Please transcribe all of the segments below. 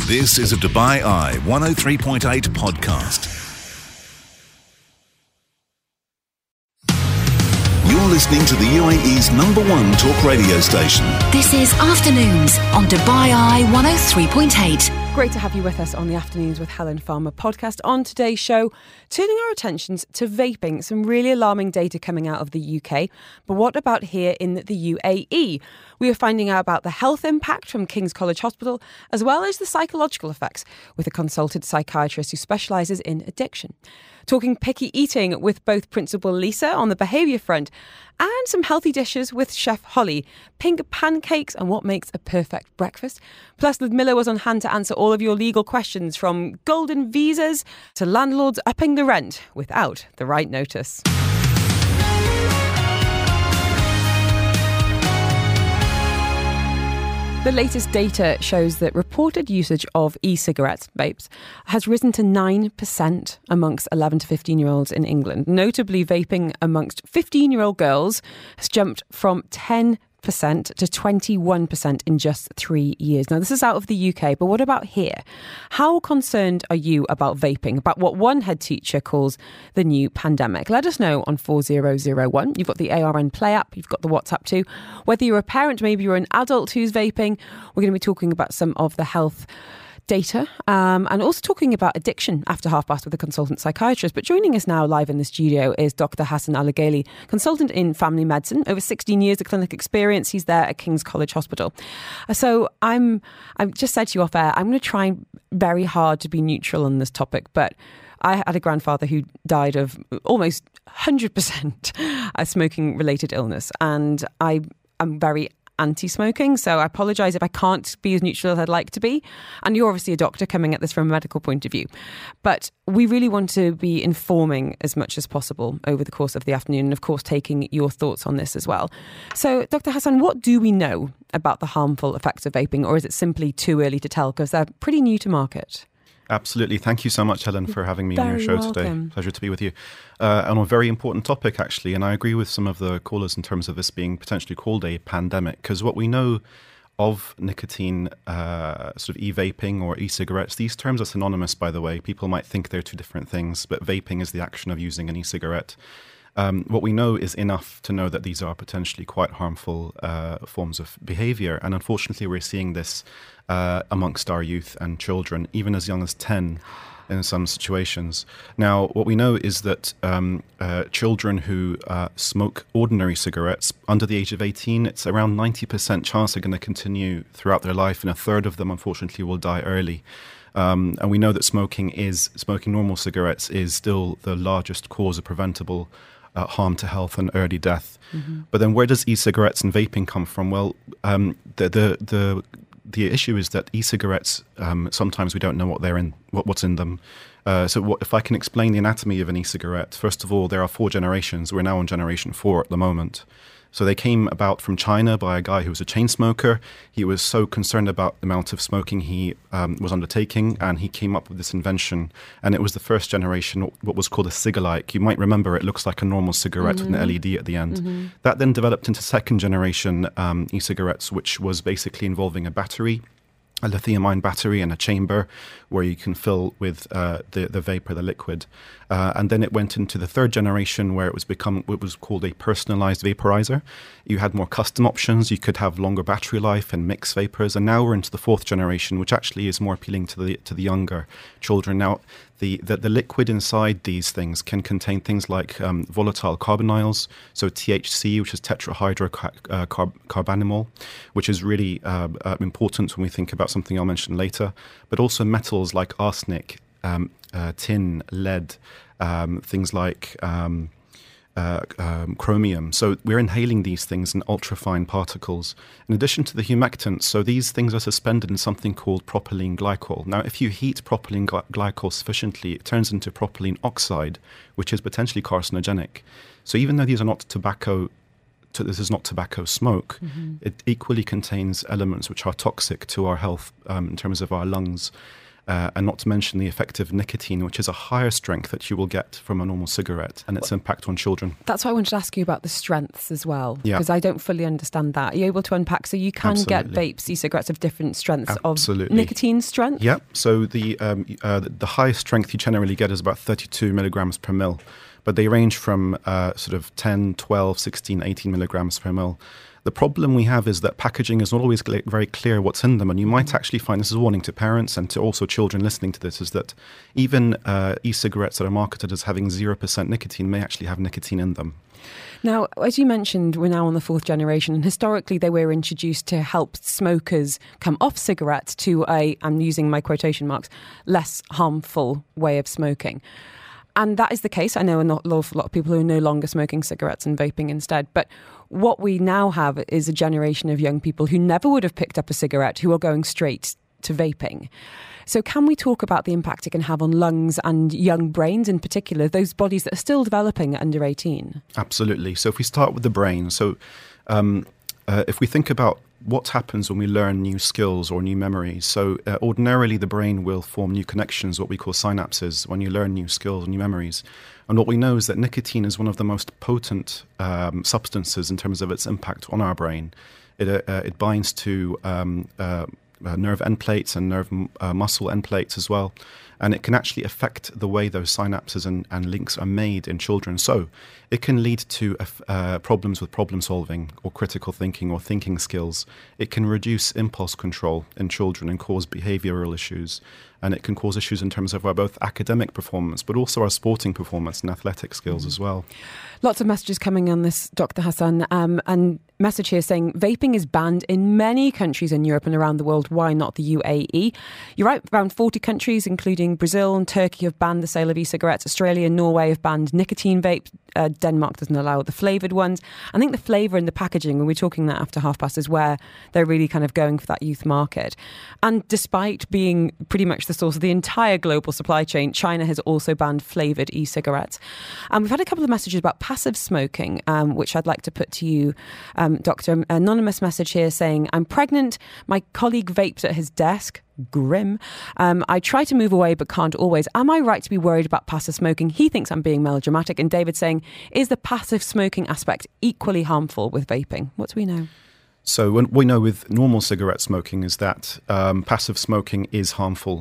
This is a Dubai Eye 103.8 podcast. You're listening to the UAE's #1 talk radio station. This is Afternoons on Dubai Eye 103.8. Great to have you with us on the Afternoons with Helen Farmer podcast. On today's show, turning our attentions to vaping. Some really alarming data coming out of the UK. But what about here in the UAE? We are finding out about the health impact from King's College Hospital, as well as the psychological effects, with a consulted psychiatrist who specialises in addiction. Talking picky eating with both Principal Lisa on the behaviour front, and some healthy dishes with Chef Holly, pink pancakes and what makes a perfect breakfast. Plus, Ludmilla was on hand to answer all of your legal questions, from golden visas to landlords upping the rent without the right notice. The latest data shows that reported usage of e-cigarettes, vapes, has risen to 9% amongst 11 to 15-year-olds in England. Notably, vaping amongst 15-year-old girls has jumped from 10% to 21% in just 3 years. Now, this is out of the UK, but what about here? How concerned are you about vaping, about what one head teacher calls the new pandemic? Let us know on 4001. You've got the ARN Play app, you've got the WhatsApp too. Whether you're a parent, maybe you're an adult who's vaping, we're going to be talking about some of the health data and also talking about addiction after half past with a consultant psychiatrist. But joining us now live in the studio is Dr. Hassan Al-Ghali, consultant in family medicine, over 16 years of clinic experience. He's there at King's College Hospital. So I've just said to you off air, I'm going to try very hard to be neutral on this topic, but I had a grandfather who died of almost 100% a smoking-related illness, and I'm very anti-smoking, so I apologise if I can't be as neutral as I'd like to be. And you're obviously a doctor coming at this from a medical point of view. But we really want to be informing as much as possible over the course of the afternoon, and of course taking your thoughts on this as well. So, Dr. Hassan, what do we know about the harmful effects of vaping, or is it simply too early to tell because they're pretty new to market? Absolutely. Thank you so much, Helen, for having me on your show today. Pleasure to be with you. On a very important topic, actually, and I agree with some of the callers in terms of this being potentially called a pandemic, because what we know of nicotine, sort of e-vaping or e-cigarettes, these terms are synonymous, by the way. People might think they're two different things, but vaping is the action of using an e-cigarette. What we know is enough to know that these are potentially quite harmful forms of behaviour. And unfortunately, we're seeing this amongst our youth and children, even as young as 10 in some situations. Now, what we know is that children who smoke ordinary cigarettes under the age of 18, it's around 90% chance they're going to continue throughout their life, and a third of them, unfortunately, will die early. And we know that smoking normal cigarettes is still the largest cause of preventable harm to health and early death. Mm-hmm. But then where does e-cigarettes and vaping come from? Well, the issue is that e-cigarettes, sometimes we don't know what's in them. If I can explain the anatomy of an e-cigarette, first of all, there are 4 generations. We're now on generation 4 at the moment. So they came about from China by a guy who was a chain smoker. He was so concerned about the amount of smoking he was undertaking, and he came up with this invention. And it was the first generation, what was called a cig-alike. You might remember it looks like a normal cigarette with an LED at the end. Mm-hmm. That then developed into second generation e-cigarettes, which was basically involving a battery, a lithium-ion battery, and a chamber where you can fill with the vapor, the liquid. And then it went into the third generation where it was called a personalized vaporizer. You had more custom options. You could have longer battery life and mix vapors. And now we're into the fourth generation, which actually is more appealing to the younger children. Now, the liquid inside these things can contain things like volatile carbonyls, so THC, which is tetrahydrocarbamyl, which is really important when we think about something I'll mention later, but also metals like arsenic, tin, lead, things like chromium. So we're inhaling these things in ultrafine particles. In addition to the humectants, so these things are suspended in something called propylene glycol. Now, if you heat propylene glycol sufficiently, it turns into propylene oxide, which is potentially carcinogenic. So even though these are not tobacco, this is not tobacco smoke, it equally contains elements which are toxic to our health in terms of our lungs. and not to mention the effect of nicotine, which is a higher strength that you will get from a normal cigarette, and its impact on children. That's why I wanted to ask you about the strengths as well, Yeah. because I don't fully understand that. Are you able to unpack? So you can get vapes, e-cigarettes of different strengths of nicotine strength? Yeah, so the highest strength you generally get is about 32 milligrams per mil, but they range from sort of 10, 12, 16, 18 milligrams per mil. The problem we have is that packaging is not always very clear what's in them, and you might actually find, this is a warning to parents and to also children listening to this, is that even e-cigarettes that are marketed as having 0% nicotine may actually have nicotine in them. Now, as you mentioned, we're now on the fourth generation, and historically they were introduced to help smokers come off cigarettes to a, I'm using my quotation marks, less harmful way of smoking. And that is the case. I know a lot of people who are no longer smoking cigarettes and vaping instead. But what we now have is a generation of young people who never would have picked up a cigarette, who are going straight to vaping. So can we talk about the impact it can have on lungs and young brains in particular, those bodies that are still developing at under 18? Absolutely. So if we start with the brain, if we think about what happens when we learn new skills or new memories. So ordinarily the brain will form new connections, what we call synapses, when you learn new skills and new memories. And what we know is that nicotine is one of the most potent substances in terms of its impact on our brain. It binds to nerve end plates and nerve muscle end plates as well. And it can actually affect the way those synapses and links are made in children. So it can lead to problems with problem solving or critical thinking or thinking skills. It can reduce impulse control in children and cause behavioral issues. And it can cause issues in terms of our both academic performance, but also our sporting performance and athletic skills as well. Lots of messages coming on this, Dr. Hassan, and message here saying vaping is banned in many countries in Europe and around the world. Why not the UAE? You're right, around 40 countries, including Brazil and Turkey, have banned the sale of e-cigarettes. Australia and Norway have banned nicotine vapes. Denmark doesn't allow the flavoured ones. I think the flavour and the packaging, when we're talking that after half past, is where they're really kind of going for that youth market. And despite being pretty much the source of the entire global supply chain, China has also banned flavoured e-cigarettes. We've had a couple of messages about passive smoking, which I'd like to put to you, Doctor. Anonymous message here saying, I'm pregnant. My colleague vapes at his desk. Grim. I try to move away but can't always. Am I right to be worried about passive smoking? He thinks I'm being melodramatic. And David saying, is the passive smoking aspect equally harmful with vaping? What do we know? So what we know with normal cigarette smoking is that passive smoking is harmful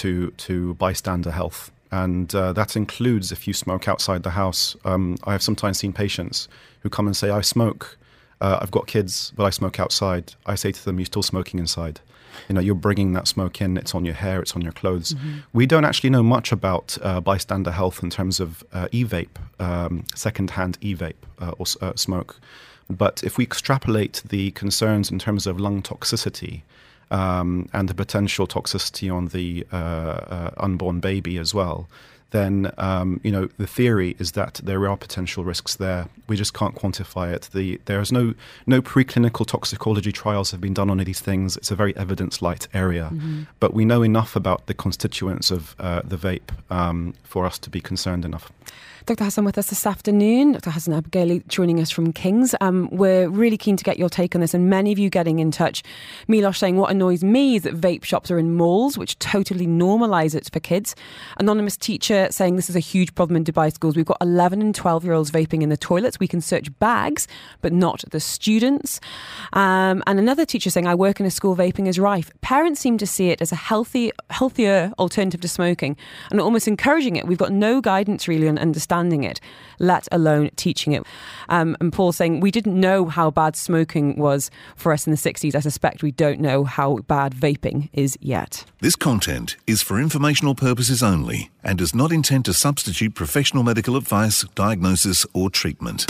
to bystander health. And that includes if you smoke outside the house. I have sometimes seen patients who come and say, I smoke, I've got kids, but I smoke outside. I say to them, you're still smoking inside. You know, you're bringing that smoke in, it's on your hair, it's on your clothes. Mm-hmm. We don't actually know much about bystander health in terms of e-vape, second-hand e-vape or smoke. But if we extrapolate the concerns in terms of lung toxicity and the potential toxicity on the unborn baby as well, then the theory is that there are potential risks there. We just can't quantify it. There's no preclinical toxicology trials have been done on these things. It's a very evidence-light area. Mm-hmm. But we know enough about the constituents of the vape for us to be concerned enough. Dr. Hassan with us this afternoon. Dr. Hassan Abghaili joining us from King's. We're really keen to get your take on this, and many of you getting in touch. Milosh saying, what annoys me is that vape shops are in malls, which totally normalise it for kids. Anonymous teacher saying this is a huge problem in Dubai schools. We've got 11 and 12-year-olds vaping in the toilets. We can search bags, but not the students. And another teacher saying, I work in a school, vaping is rife. Parents seem to see it as a healthier alternative to smoking and almost encouraging it. We've got no guidance really on understanding it, let alone teaching it. And Paul saying, we didn't know how bad smoking was for us in the 60s. I suspect we don't know how bad vaping is yet. This content is for informational purposes only and does not intend to substitute professional medical advice, diagnosis or treatment.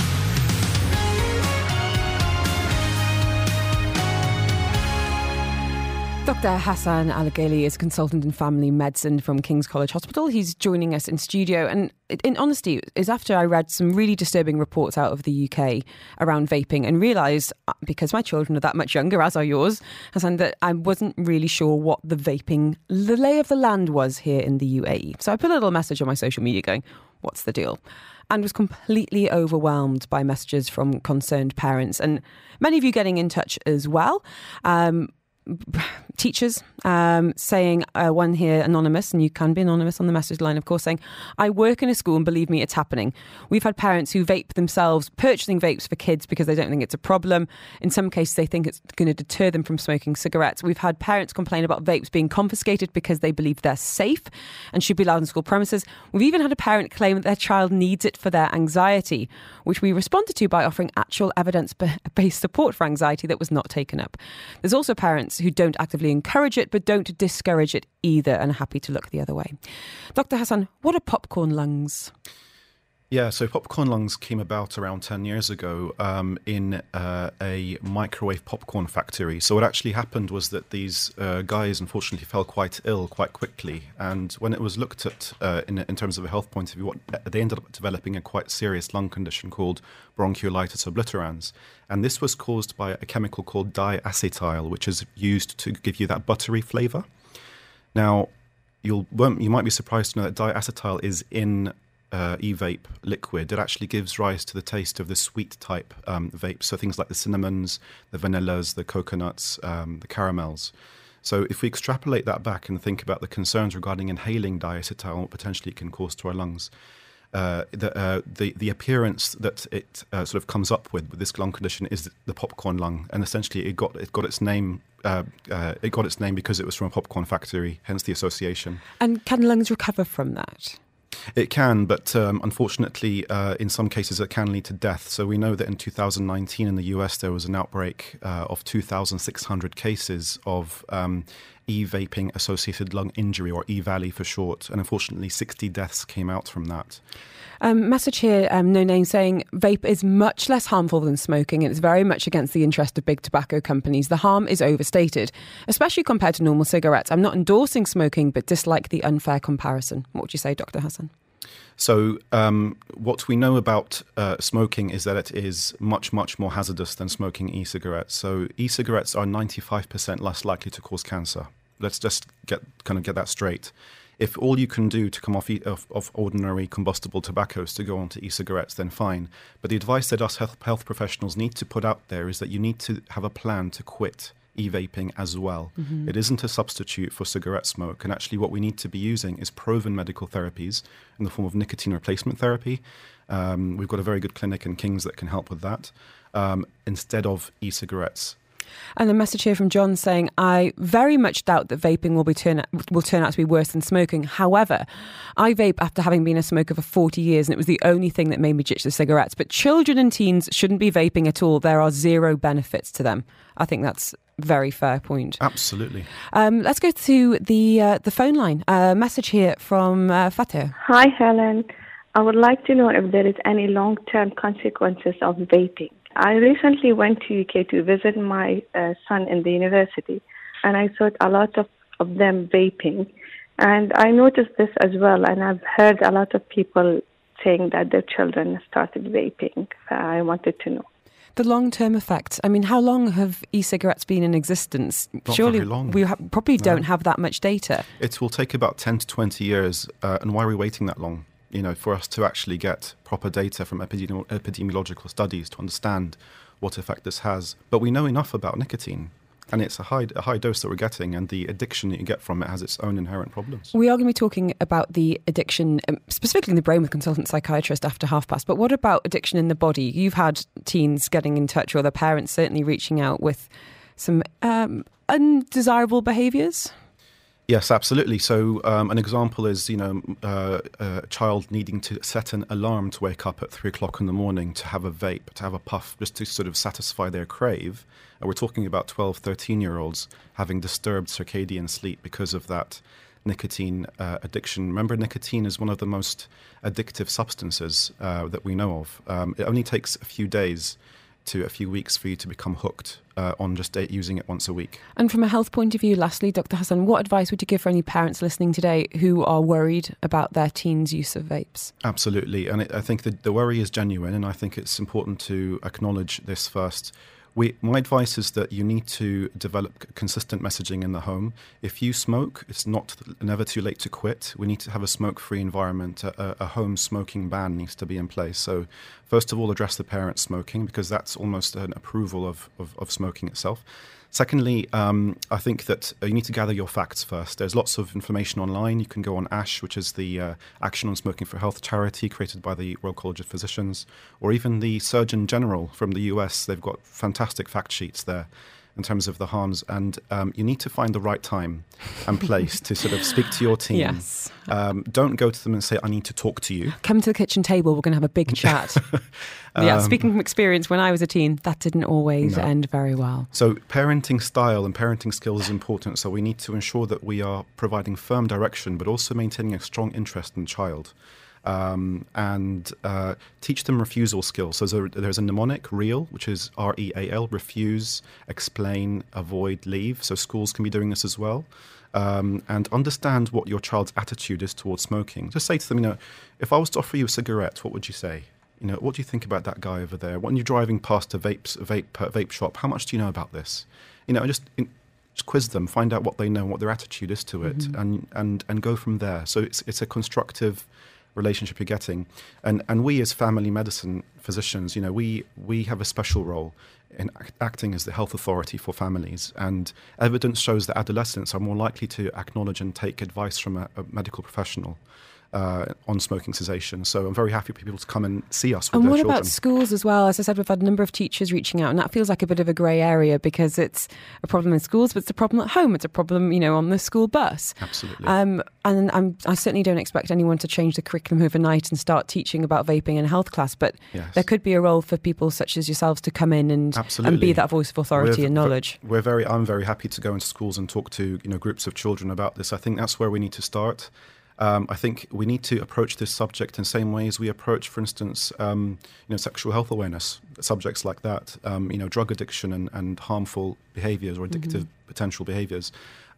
Dr. Hassan Abghaili is a consultant in family medicine from King's College Hospital. He's joining us in studio, and in honesty, is after I read some really disturbing reports out of the UK around vaping and realised, because my children are that much younger, as are yours, Hassan, that I wasn't really sure what the lay of the land was here in the UAE. So I put a little message on my social media going, what's the deal? And was completely overwhelmed by messages from concerned parents, and many of you getting in touch as well. teachers saying, one here, anonymous, and you can be anonymous on the message line, of course, saying, I work in a school and believe me, it's happening. We've had parents who vape themselves, purchasing vapes for kids because they don't think it's a problem. In some cases, they think it's going to deter them from smoking cigarettes. We've had parents complain about vapes being confiscated because they believe they're safe and should be allowed on school premises. We've even had a parent claim that their child needs it for their anxiety, which we responded to by offering actual evidence-based support for anxiety that was not taken up. There's also parents who don't actively encourage it, but don't discourage it either and are happy to look the other way. Dr. Hassan, what are popcorn lungs? Yeah, so popcorn lungs came about around 10 years ago in a microwave popcorn factory. So what actually happened was that these guys unfortunately fell quite ill quite quickly. And when it was looked at in terms of a health point of view, they ended up developing a quite serious lung condition called bronchiolitis obliterans. And this was caused by a chemical called diacetyl, which is used to give you that buttery flavour. Now, you might be surprised to know that diacetyl is in e-vape liquid. It actually gives rise to the taste of the sweet type vapes, so things like the cinnamons, the vanillas, the coconuts, the caramels. So if we extrapolate that back and think about the concerns regarding inhaling diacetyl and what potentially it can cause to our lungs, the appearance that it sort of comes up with this lung condition is the popcorn lung, and essentially it got its name. It got its name because it was from a popcorn factory, hence the association. And can lungs recover from that? It can, but unfortunately, in some cases, it can lead to death. So we know that in 2019 in the US, there was an outbreak of 2,600 cases of e-vaping associated lung injury, or E-Valley for short. And unfortunately, 60 deaths came out from that. Message here, no name, saying vape is much less harmful than smoking and it's very much against the interest of big tobacco companies. The harm is overstated, especially compared to normal cigarettes. I'm not endorsing smoking, but dislike the unfair comparison. What would you say, Dr. Hassan? So what we know about smoking is that it is much, much more hazardous than smoking e-cigarettes. So e-cigarettes are 95% less likely to cause cancer. Let's just get that straight. If all you can do to come off ordinary combustible tobaccos to go onto e-cigarettes, then fine. But the advice that us health professionals need to put out there is that you need to have a plan to quit e-vaping as well. Mm-hmm. It isn't a substitute for cigarette smoke. And actually what we need to be using is proven medical therapies in the form of nicotine replacement therapy. We've got a very good clinic in Kings that can help with that, instead of e-cigarettes. And a message here from John saying, I very much doubt that vaping will turn out to be worse than smoking. However, I vape after having been a smoker for 40 years and it was the only thing that made me ditch the cigarettes. But children and teens shouldn't be vaping at all. There are zero benefits to them. I think that's a very fair point. Absolutely. Let's go to the phone line. Message here from Fateh. Hi, Helen. I would like to know if there is any long-term consequences of vaping. I recently went to UK to visit my son in the university, and I saw a lot of them vaping. And I noticed this as well, and I've heard a lot of people saying that their children started vaping. I wanted to know. The long-term effects. I mean, how long have e-cigarettes been in existence? Not Surely very long. we probably don't have that much data. It will take about 10 to 20 years. And why are we waiting that long? For us to actually get proper data from epidemiological studies to understand what effect this has. But we know enough about nicotine, and it's a high dose that we're getting, and the addiction that you get from it has its own inherent problems. We are going to be talking about the addiction, specifically in the brain with consultant psychiatrist after past. But what about addiction in the body? You've had teens getting in touch, or their parents certainly reaching out with some undesirable behaviours. Yes, absolutely. So an example is, a child needing to set an alarm to wake up at 3 o'clock in the morning to have a vape, to have a puff, just to sort of satisfy their crave. And we're talking about 12, 13-year-olds having disturbed circadian sleep because of that nicotine addiction. Remember, nicotine is one of the most addictive substances that we know of. It only takes a few days to a few weeks for you to become hooked on just using it once a week. And from a health point of view, lastly, Dr. Hassan, what advice would you give for any parents listening today who are worried about their teens' use of vapes? Absolutely. And I think the worry is genuine, and I think it's important to acknowledge this first. My advice is that you need to develop consistent messaging in the home. If you smoke, it's never too late to quit. We need to have a smoke-free environment. A home smoking ban needs to be in place. So first of all, address the parents smoking, because that's almost an approval of smoking itself. Secondly, I think that you need to gather your facts first. There's lots of information online. You can go on ASH, which is the Action on Smoking for Health charity created by the Royal College of Physicians, or even the Surgeon General from the US. They've got fantastic fact sheets there in terms of the harms, and you need to find the right time and place to sort of speak to your team. Yes. Don't go to them and say, I need to talk to you. Come to the kitchen table, we're going to have a big chat. Yeah, speaking from experience, when I was a teen, that didn't always end very well. So parenting style and parenting skills is important, so we need to ensure that we are providing firm direction, but also maintaining a strong interest in the child. And teach them refusal skills. So there's a mnemonic, REAL, which is REAL, refuse, explain, avoid, leave. So schools can be doing this as well. And understand what your child's attitude is towards smoking. Just say to them, if I was to offer you a cigarette, what would you say? What do you think about that guy over there? When you're driving past a vape shop, how much do you know about this? Just quiz them, find out what they know, what their attitude is to it, and go from there. So it's a constructive relationship you're getting, and we as family medicine physicians, we have a special role in acting as the health authority for families, and evidence shows that adolescents are more likely to acknowledge and take advice from a medical professional on smoking cessation. So I'm very happy for people to come and see us with their children. And what about schools as well? As I said, we've had a number of teachers reaching out, and that feels like a bit of a grey area because it's a problem in schools, but it's a problem at home. It's a problem, on the school bus. Absolutely. And I certainly don't expect anyone to change the curriculum overnight and start teaching about vaping in a health class, but there could be a role for people such as yourselves to come in and be that voice of authority and knowledge. I'm very happy to go into schools and talk to groups of children about this. I think that's where we need to start. I think we need to approach this subject in the same way as we approach, for instance, sexual health awareness, subjects like that, drug addiction and harmful behaviours or addictive potential behaviours.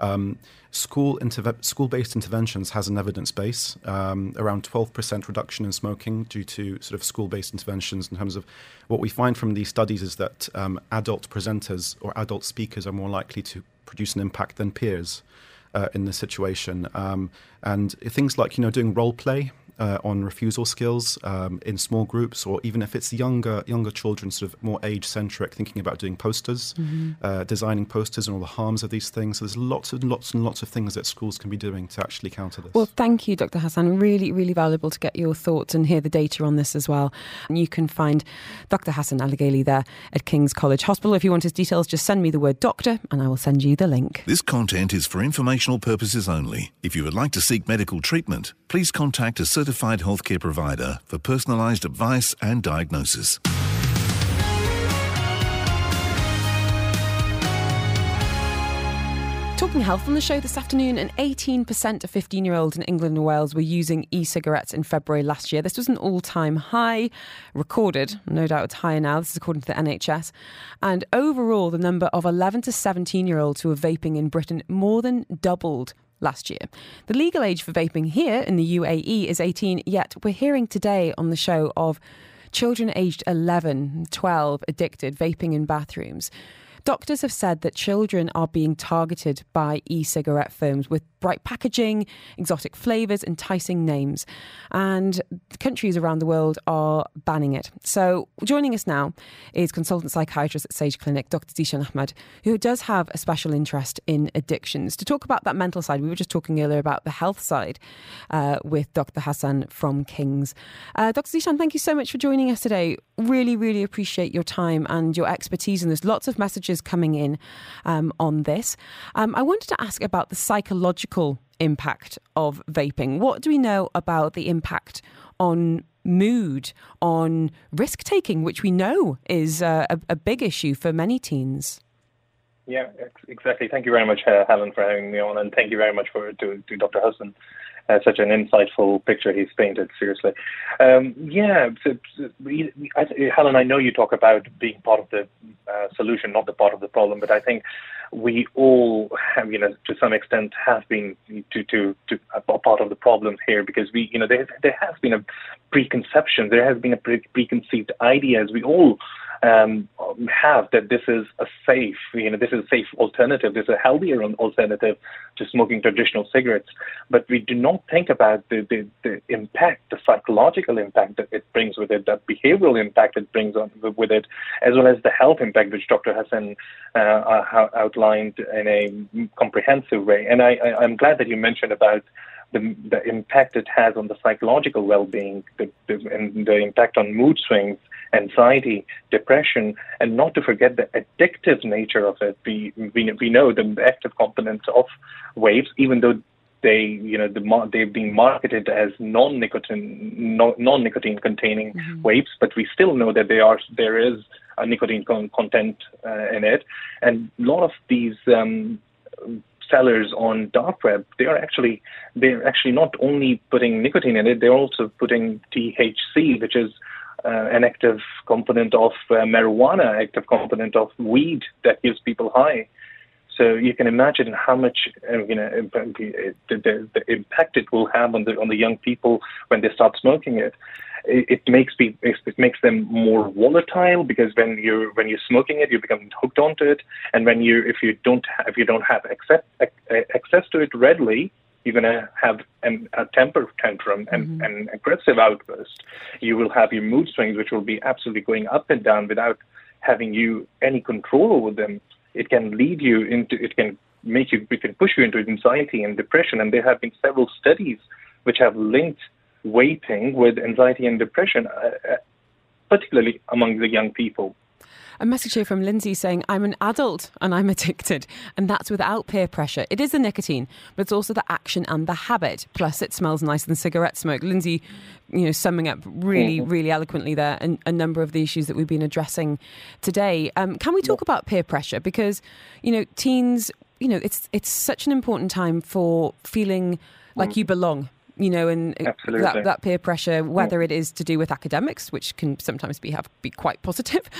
School-based interventions has an evidence base, around 12% reduction in smoking due to sort of school-based interventions. In terms of what we find from these studies is that adult presenters or adult speakers are more likely to produce an impact than peers in this situation. And things like, doing role play on refusal skills in small groups, or even if it's younger children, sort of more age-centric, thinking about doing posters, designing posters and all the harms of these things. So there's lots and lots of things that schools can be doing to actually counter this. Well, thank you, Dr. Hassan. Really, really valuable to get your thoughts and hear the data on this as well. And you can find Dr. Hassan Al-Ghaili there at King's College Hospital. If you want his details, just send me the word doctor and I will send you the link. This content is for informational purposes only. If you would like to seek medical treatment, please contact a certified healthcare provider for personalised advice and diagnosis. Talking health on the show this afternoon, and 18% of 15-year-olds in England and Wales were using e-cigarettes in February last year. This was an all-time high recorded. No doubt it's higher now. This is according to the NHS. And overall, the number of 11 to 17-year-olds who are vaping in Britain more than doubled last year. The legal age for vaping here in the UAE is 18, yet we're hearing today on the show of children aged 11, 12 addicted, vaping in bathrooms. Doctors have said that children are being targeted by e-cigarette firms with bright packaging, exotic flavours, enticing names. And countries around the world are banning it. So joining us now is consultant psychiatrist at Sage Clinic, Dr. Zeeshan Ahmed, who does have a special interest in addictions. To talk about that mental side, we were just talking earlier about the health side with Dr. Hassan from King's. Dr. Zeeshan, thank you so much for joining us today. Really, really appreciate your time and your expertise. And there's lots of messages coming in on this. I wanted to ask about the psychological impact of vaping. What do we know about the impact on mood, on risk-taking, which we know is a big issue for many teens? Yeah, exactly. Thank you very much, Helen, for having me on, and thank you very much to Dr. Hassan. Such an insightful picture he's painted, seriously. Helen, I know you talk about being part of the solution, not the part of the problem, but I think we all have, to some extent, have been to a part of the problem here, because there has been a preconception, there has been a preconceived ideas. We all have that this is a safe, this is a safe alternative, this is a healthier alternative to smoking traditional cigarettes. But we do not think about the impact, the psychological impact that it brings with it, the behavioral impact it brings with it, as well as the health impact, which Dr. Hassan outlined in a comprehensive way. And I'm glad that you mentioned about the impact it has on the psychological well-being, and the impact on mood swings, anxiety, depression, and not to forget the addictive nature of it. We know the active components of vapes, even though they've been marketed as non-nicotine containing vapes, but we still know that there is a nicotine content in it, and a lot of these sellers on dark web, they're actually not only putting nicotine in it, they're also putting THC, which is an active component of marijuana, active component of weed that gives people high. So you can imagine how much the impact it will have on the young people when they start smoking it. It makes them more volatile, because when you're smoking it, you become hooked onto it, and if you don't have access to it readily, you're going to have a temper tantrum and an aggressive outburst. You will have your mood swings, which will be absolutely going up and down without having you any control over them. It can lead you it can push you into anxiety and depression. And there have been several studies which have linked vaping with anxiety and depression, particularly among the young people. A message here from Lindsay saying, I'm an adult and I'm addicted, and that's without peer pressure. It is the nicotine, but it's also the action and the habit. Plus, it smells nicer than cigarette smoke. Lindsay, summing up really, really eloquently there a number of the issues that we've been addressing today. Can we talk about peer pressure? Because, teens, it's such an important time for feeling like you belong. And that peer pressure, whether it is to do with academics, which can sometimes be quite positive,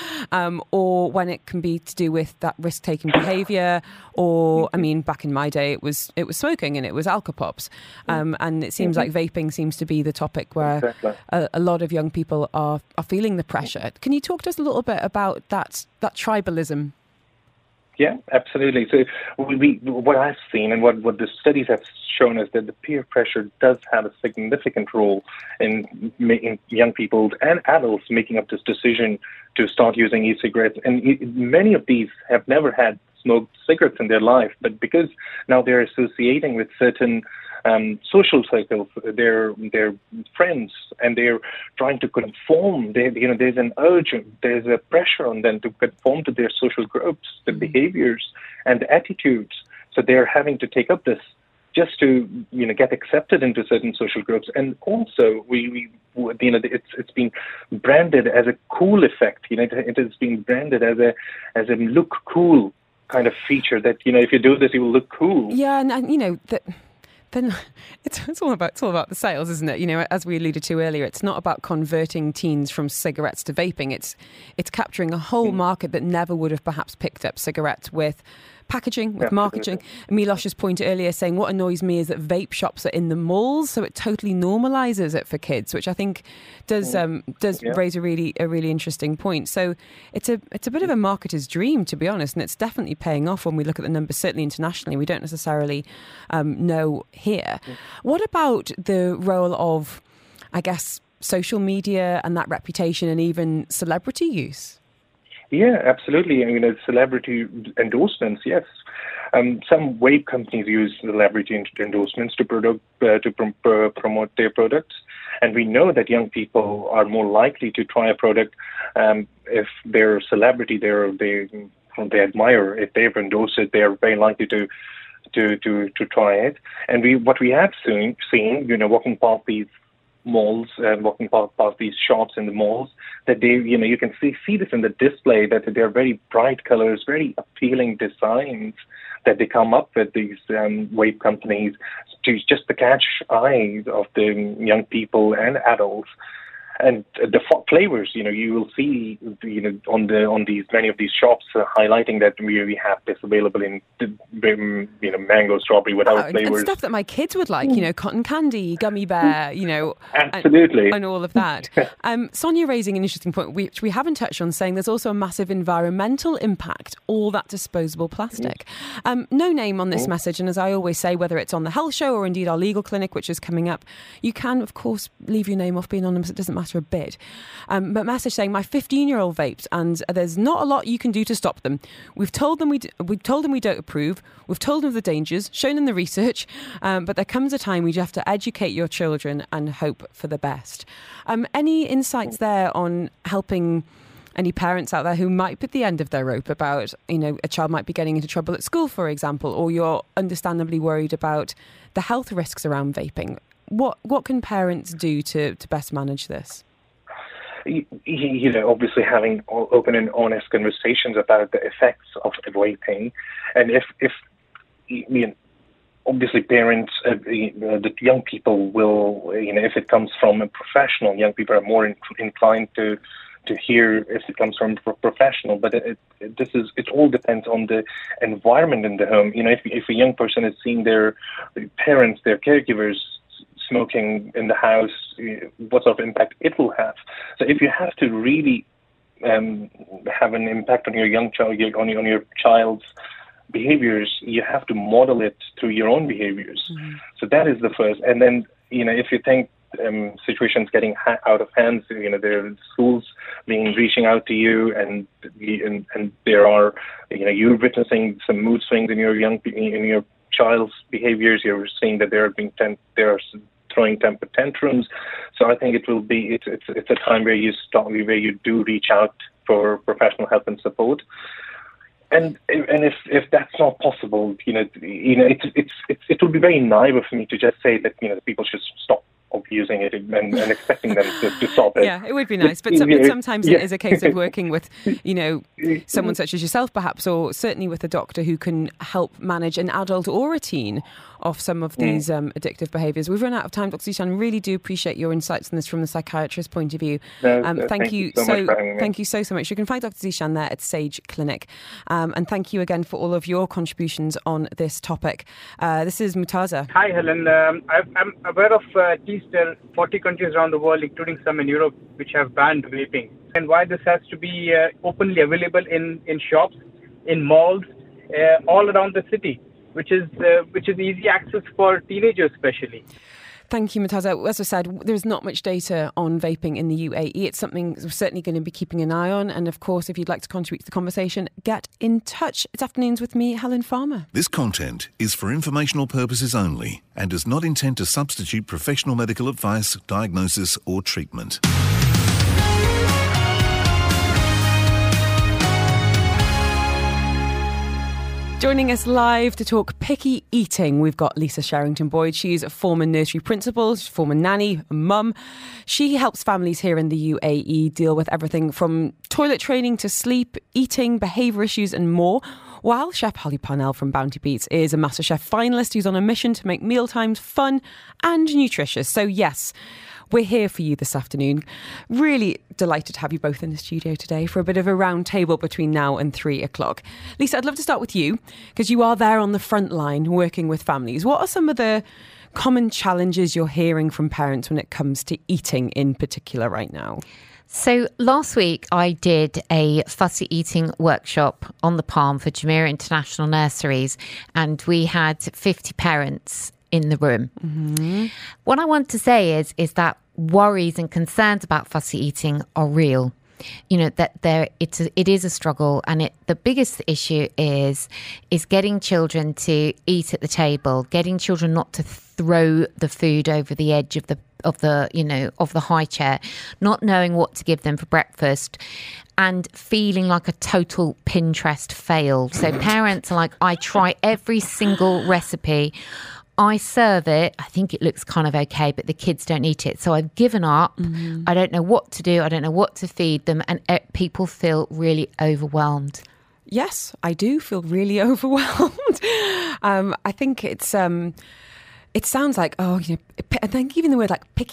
or when it can be to do with that risk-taking behaviour, or back in my day, it was smoking and it was Alka-Pops, and it seems like vaping seems to be the topic where a lot of young people are feeling the pressure. Can you talk to us a little bit about that tribalism? Yeah, absolutely. So what I've seen and what the studies have shown is that the peer pressure does have a significant role in young people and adults making up this decision to start using e-cigarettes. And many of these have never had smoked cigarettes in their life, but because now they're associating with certain social circles, their friends, and they're trying to conform. There's an urge, there's a pressure on them to conform to their social groups, the behaviors and the attitudes. So they're having to take up this just to get accepted into certain social groups. And also, it's been branded as a cool effect. It has been branded as a look cool kind of feature that if you do this, you will look cool. Yeah, and that. Then it's all about the sales, isn't it? As we alluded to earlier, it's not about converting teens from cigarettes to vaping. It's capturing a whole market that never would have perhaps picked up cigarettes with packaging, with marketing. Milosh's point earlier saying what annoys me is that vape shops are in the malls, so it totally normalises it for kids, which I think does raise a really interesting point. So it's a bit of a marketer's dream, to be honest, and it's definitely paying off when we look at the numbers, certainly internationally. We don't necessarily know here. What about the role of, I guess, social media and that reputation and even celebrity use? Yeah, absolutely. Celebrity endorsements, yes. Some vape companies use celebrity endorsements to promote their products. And we know that young people are more likely to try a product if they're a celebrity they admire. If they've endorsed it, they're very likely to try it. And what we have seen, walking past these malls and walking past these shops in the malls, that you can see this in the display, that they're very bright colors, very appealing designs that they come up with, these vape companies, to just to catch eyes of the young people and adults. And the flavors, you will see, on these many of these shops highlighting that we have this available in, mango, strawberry, whatever flavors. And stuff that my kids would like, cotton candy, gummy bear, Absolutely. and all of that. Sonia raising an interesting point, which we haven't touched on, saying there's also a massive environmental impact, all that disposable plastic. No name on this message, and as I always say, whether it's on the health show or indeed our legal clinic, which is coming up, you can, of course, leave your name off, be anonymous, it doesn't matter a bit. But message saying, my 15-year-old vapes, and there's not a lot you can do to stop them. We've told them we don't approve, we've told them of the dangers, shown them the research, but there comes a time we have to educate your children and hope for the best. Any insights there on helping any parents out there who might be at the end of their rope about, a child might be getting into trouble at school, for example, or you're understandably worried about the health risks around vaping? What can parents do to best manage this? Obviously having open and honest conversations about the effects of vaping, and if obviously parents, the young people will, if it comes from a professional, young people are more inclined to hear if it comes from a professional, but it all depends on the environment in the home. If a young person is seeing their parents, their caregivers smoking in the house, what sort of impact it will have. So if you have to really have an impact on your young child, on your child's behaviors, you have to model it through your own behaviors. Mm-hmm. So that is the first. And then, if you think situations getting out of hand, there are schools reaching out to you, and there are, you're witnessing some mood swings in your child's behaviors. You're seeing that they are throwing temper tantrums. So I think it's a time where you do reach out for professional help and support. And if that's not possible, it would be very naive of me to just say that people should stop of using it and expecting them to stop it. Yeah, it would be nice, but sometimes it is a case of working with, someone such as yourself, perhaps, or certainly with a doctor who can help manage an adult or a teen off some of these addictive behaviours. We've run out of time, Dr. Zishan. Really do appreciate your insights on this from the psychiatrist's point of view. Thank you so much for having me. Thank you so much. You can find Dr. Zishan there at Sage Clinic. And thank you again for all of your contributions on this topic. This is Mutaza. Hi, Helen. I'm aware of at least 40 countries around the world, including some in Europe, which have banned vaping. And why this has to be openly available in shops, in malls, all around the city, which is easy access for teenagers especially. Thank you, Mutaza. As I said, there's not much data on vaping in the UAE. It's something we're certainly going to be keeping an eye on. And of course, if you'd like to contribute to the conversation, get in touch. It's Afternoons with me, Helen Farmer. This content is for informational purposes only and does not intend to substitute professional medical advice, diagnosis or treatment. Joining us live to talk picky eating, we've got Lisa Sherrington-Boyd. She's a former nursery principal, she's a former nanny, a mum. She helps families here in the UAE deal with everything from toilet training to sleep, eating, behaviour issues and more. While Chef Holly Parnell from Bounty Beats is a MasterChef finalist who's on a mission to make mealtimes fun and nutritious. So yes, we're here for you this afternoon. Really delighted to have you both in the studio today for a bit of a round table between now and 3 o'clock. Lisa, I'd love to start with you because you are there on the front line working with families. What are some of the common challenges you're hearing from parents when it comes to eating in particular right now? So last week I did a fussy eating workshop on the Palm for Jumeirah International Nurseries, and we had 50 parents in the room. Mm-hmm. What I want to say is that worries and concerns about fussy eating are real. That it is a struggle, and the biggest issue is getting children to eat at the table, getting children not to throw the food over the edge of the high chair, not knowing what to give them for breakfast, and feeling like a total Pinterest fail. So parents are like, I try every single recipe, I serve it, I think it looks kind of okay, but the kids don't eat it. So I've given up. Mm-hmm. I don't know what to do. I don't know what to feed them. And people feel really overwhelmed. Yes, I do feel really overwhelmed. I think it sounds like, I think even the word like picky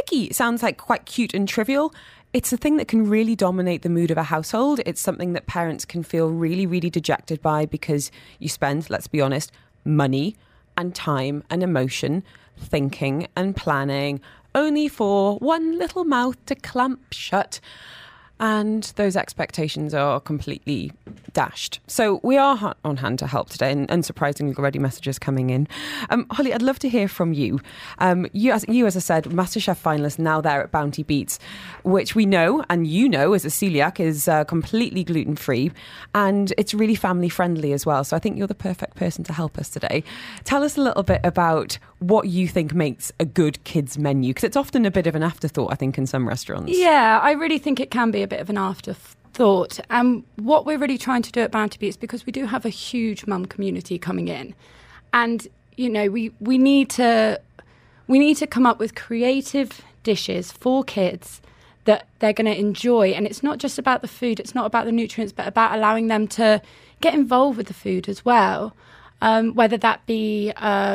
picky sounds like quite cute and trivial. It's a thing that can really dominate the mood of a household. It's something that parents can feel really, really dejected by because you spend, let's be honest, money and time and emotion thinking and planning only for one little mouth to clamp shut. And those expectations are completely dashed. So we are on hand to help today, and unsurprisingly, already messages coming in. Holly, I'd love to hear from you. You, as I said, MasterChef finalist, now there at Bounty Beats, which we know, and you know, as a celiac, is completely gluten-free, and it's really family-friendly as well. So I think you're the perfect person to help us today. Tell us a little bit about what you think makes a good kids menu, because it's often a bit of an afterthought, I think, in some restaurants. Yeah, I really think it can be a bit of an afterthought. And what we're really trying to do at Bounty Beats, because we do have a huge mum community coming in, and you know, we need to come up with creative dishes for kids that they're going to enjoy. And it's not just about the food, it's not about the nutrients, but about allowing them to get involved with the food as well, whether that be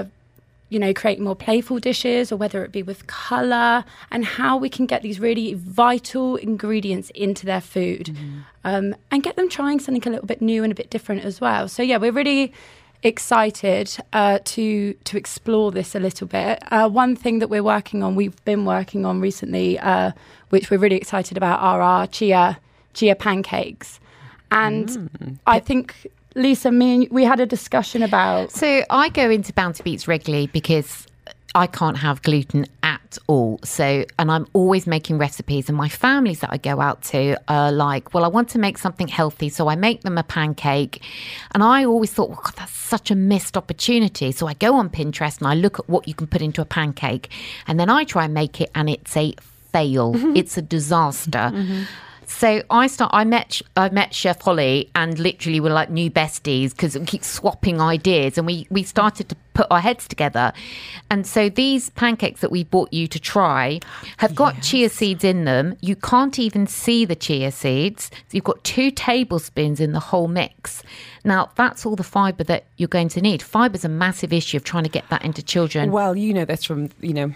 creating more playful dishes, or whether it be with colour, and how we can get these really vital ingredients into their food, and get them trying something a little bit new and a bit different as well. So yeah, we're really excited to explore this a little bit. One thing that we've been working on recently, which we're really excited about, are our chia pancakes. And I think, Lisa, we had a discussion about... So I go into Bounty Beats regularly because I can't have gluten at all. So, and I'm always making recipes, and my families that I go out to are like, well, I want to make something healthy, so I make them a pancake. And I always thought, well, God, that's such a missed opportunity. So I go on Pinterest and I look at what you can put into a pancake, and then I try and make it, and it's a fail. It's a disaster. So I met Chef Holly, and literally we're like new besties because we keep swapping ideas, and we started to put our heads together. And so these pancakes that we bought you to try have got chia seeds in them. You can't even see the chia seeds. So you've got 2 tablespoons in the whole mix. Now, that's all the fibre that you're going to need. Fibre is a massive issue of trying to get that into children. Well, you know this from,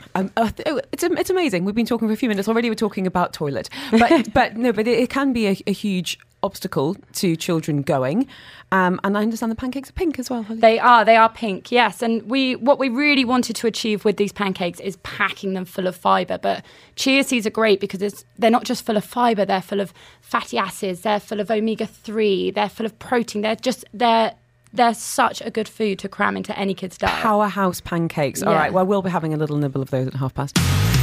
it's amazing. We've been talking for a few minutes already. We're talking about toilet. But it can be a huge obstacle to children going. And I understand the pancakes are pink as well, Holly. They are pink, yes. And what we really wanted to achieve with these pancakes is packing them full of fibre. But chia seeds are great because they're not just full of fibre, they're full of fatty acids, they're full of omega-3, they're full of protein. They're such a good food to cram into any kid's diet. Powerhouse pancakes. All right, well, we'll be having a little nibble of those at past.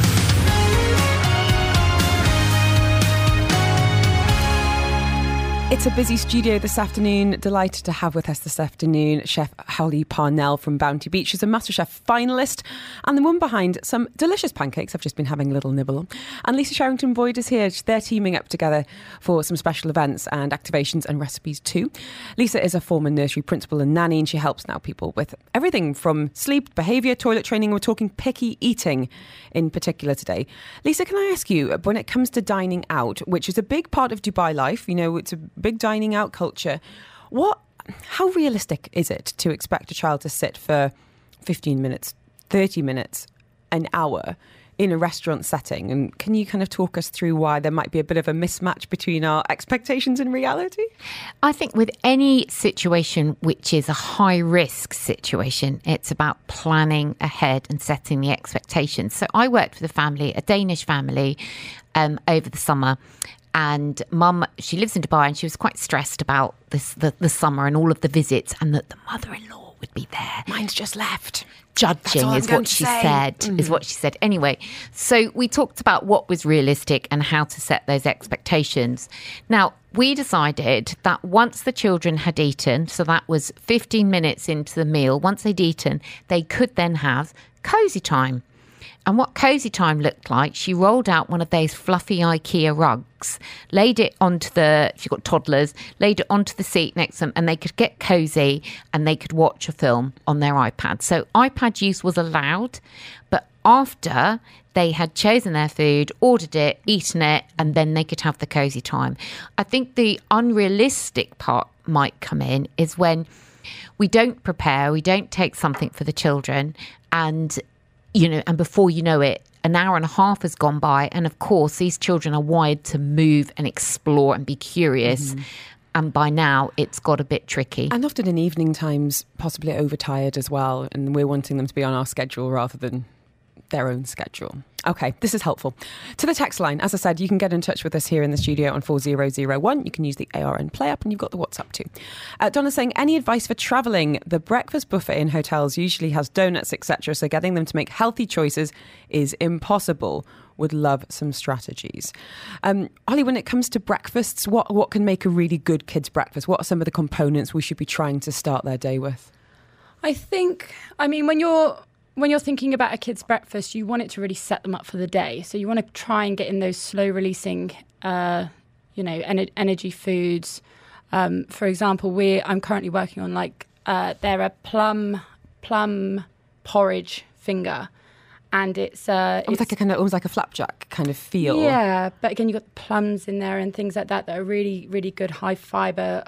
It's a busy studio this afternoon. Delighted to have with us this afternoon Chef Holly Parnell from Bounty Beats. She's a MasterChef finalist and the one behind some delicious pancakes I've just been having a little nibble on. And Lisa Sherrington-Boyd is here. They're teaming up together for some special events and activations and recipes too. Lisa is a former nursery principal and nanny, and she helps now people with everything from sleep, behaviour, toilet training. We're talking picky eating in particular today. Lisa, can I ask you, when it comes to dining out, which is a big part of Dubai life, you know, it's a big dining out culture, how realistic is it to expect a child to sit for 15 minutes, 30 minutes, an hour in a restaurant setting? And can you kind of talk us through why there might be a bit of a mismatch between our expectations and reality? I think with any situation which is a high risk situation, it's about planning ahead and setting the expectations. So I worked with a Danish family over the summer. And Mum, she lives in Dubai, and she was quite stressed about the summer and all of the visits, and that the mother-in-law would be there. Mine's just left. Judging is what she said. Anyway, so we talked about what was realistic and how to set those expectations. Now, we decided that once the children had eaten, so that was 15 minutes into the meal, once they'd eaten, they could then have cozy time. And what cozy time looked like, she rolled out one of those fluffy IKEA rugs, laid it onto she got toddlers, laid it onto the seat next to them, and they could get cozy and they could watch a film on their iPad. So iPad use was allowed, but after they had chosen their food, ordered it, eaten it, and then they could have the cozy time. I think the unrealistic part might come in is when we don't prepare, we don't take something for the children, and before you know it, an hour and a half has gone by. And of course, these children are wired to move and explore and be curious. And by now, it's got a bit tricky. And often in evening times, possibly overtired as well. And we're wanting them to be on our schedule rather than their own schedule. Okay, this is helpful. To the text line, as I said, you can get in touch with us here in the studio on 4001. You can use the ARN Play app and you've got the WhatsApp too. Donna's saying, any advice for travelling? The breakfast buffet in hotels usually has donuts, etc. So getting them to make healthy choices is impossible. Would love some strategies. Holly, when it comes to breakfasts, what can make a really good kids' breakfast? What are some of the components we should be trying to start their day with? I mean, when you're thinking about a kid's breakfast, you want it to really set them up for the day. So you want to try and get in those slow-releasing, energy foods. For example, I'm currently working on they're a plum porridge finger, and it's almost like a flapjack kind of feel. Yeah, but again, you've got plums in there and things like that are really, really good high fiber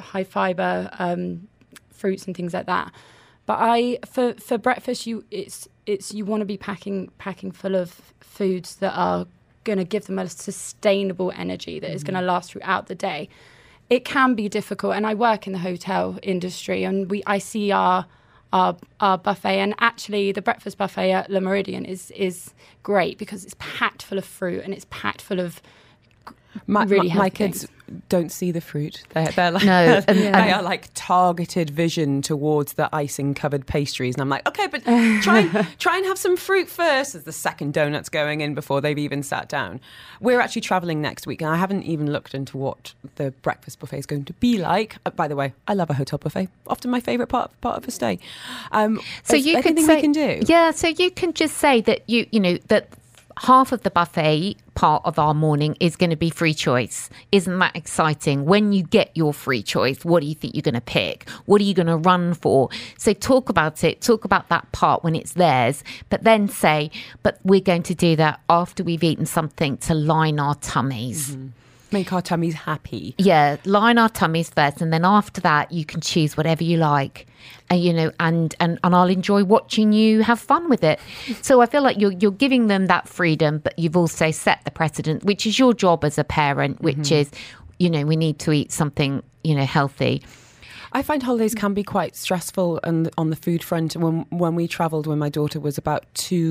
fruits and things like that. But for breakfast, you want to be packing full of foods that are going to give them a sustainable energy that is going to last throughout the day. It can be difficult, and I work in the hotel industry, and I see our buffet, and actually the breakfast buffet at Le Méridien is great because it's packed full of fruit and it's packed full of really healthy my kids things. Don't see the fruit. They're like, no, they are like targeted vision towards the icing covered pastries, and I'm like, okay, but try and have some fruit first as the second donut's going in before they've even sat down. We're actually travelling next week, and I haven't even looked into what the breakfast buffet is going to be like. By the way, I love a hotel buffet. Often my favourite part of a stay. So you could say, we can do. Yeah, so you can just say that you know that half of the buffet part of our morning is going to be free choice. Isn't that exciting? When you get your free choice, what do you think you're going to pick? What are you going to run for? So talk about it. Talk about that part when it's theirs, but then say, but we're going to do that after we've eaten something to line our tummies. Make our tummies happy. Yeah, line our tummies first, and then after that you can choose whatever you like, and I'll enjoy watching you have fun with it. So I feel like you're giving them that freedom, but you've also set the precedent, which is your job as a parent, which is, we need to eat something, healthy. I find holidays can be quite stressful on the food front. When we travelled, when my daughter was about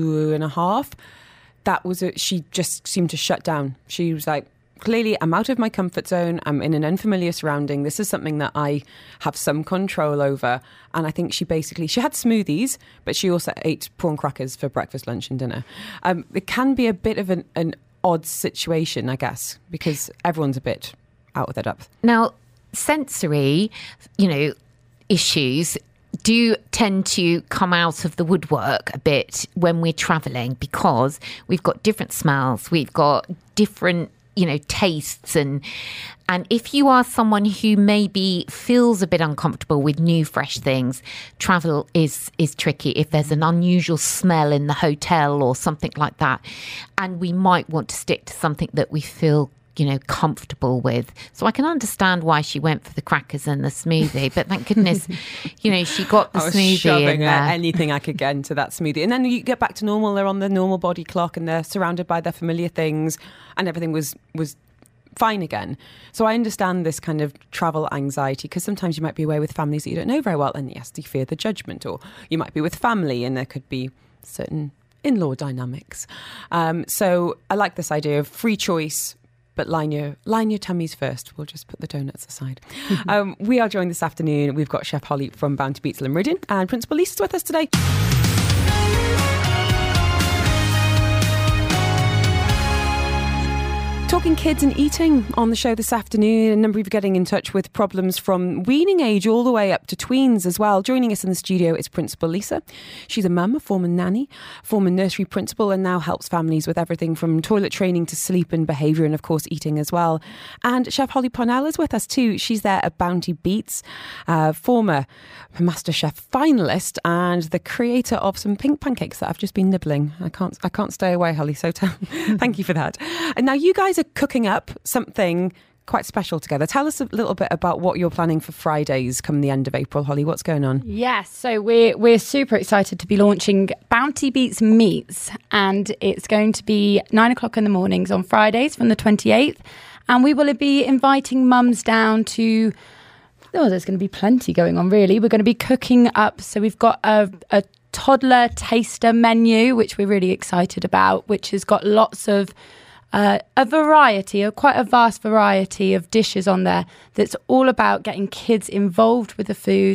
2.5, she just seemed to shut down. She was like, clearly, I'm out of my comfort zone. I'm in an unfamiliar surrounding. This is something that I have some control over. And I think she had smoothies, but she also ate prawn crackers for breakfast, lunch and dinner. It can be a bit of an odd situation, I guess, because everyone's a bit out of their depth. Now, sensory, issues do tend to come out of the woodwork a bit when we're travelling, because we've got different smells, we've got different tastes, and if you are someone who maybe feels a bit uncomfortable with new fresh things, travel is tricky if there's an unusual smell in the hotel or something like that, and we might want to stick to something that we feel comfortable with. So I can understand why she went for the crackers and the smoothie, but thank goodness, she got the smoothie shoving in there. Anything I could get into that smoothie. And then you get back to normal. They're on the normal body clock and they're surrounded by their familiar things, and everything was fine again. So I understand this kind of travel anxiety, because sometimes you might be away with families that you don't know very well, and yes, you fear the judgment, or you might be with family and there could be certain in-law dynamics. So I like this idea of free choice, but line your tummies first. We'll just put the donuts aside. We are joined this afternoon. We've got Chef Holly from Bounty Beats Le Méridien, and Principal Lisa's with us today. Talking kids and eating on the show this afternoon. A number of you getting in touch with problems from weaning age all the way up to tweens as well. Joining us in the studio is Principal Lisa. She's a mum, a former nanny, former nursery principal, and now helps families with everything from toilet training to sleep and behaviour, and of course eating as well. And Chef Holly Parnell is with us too. She's there at Bounty Beats, former MasterChef finalist and the creator of some pink pancakes that I've just been nibbling. I can't stay away, Holly, so thank you for that. And now you guys are cooking up something quite special together. Tell us a little bit about what you're planning for Fridays come the end of April, Holly. What's going on? Yes, so we're super excited to be launching Bounty Beats Meets, and it's going to be 9:00 in the mornings on Fridays from the 28th, and we will be inviting mums down to... Oh, there's going to be plenty going on, really. We're going to be cooking up. So we've got a toddler taster menu, which we're really excited about, which has got lots of a variety, quite a vast variety of dishes on there that's all about getting kids involved with the food,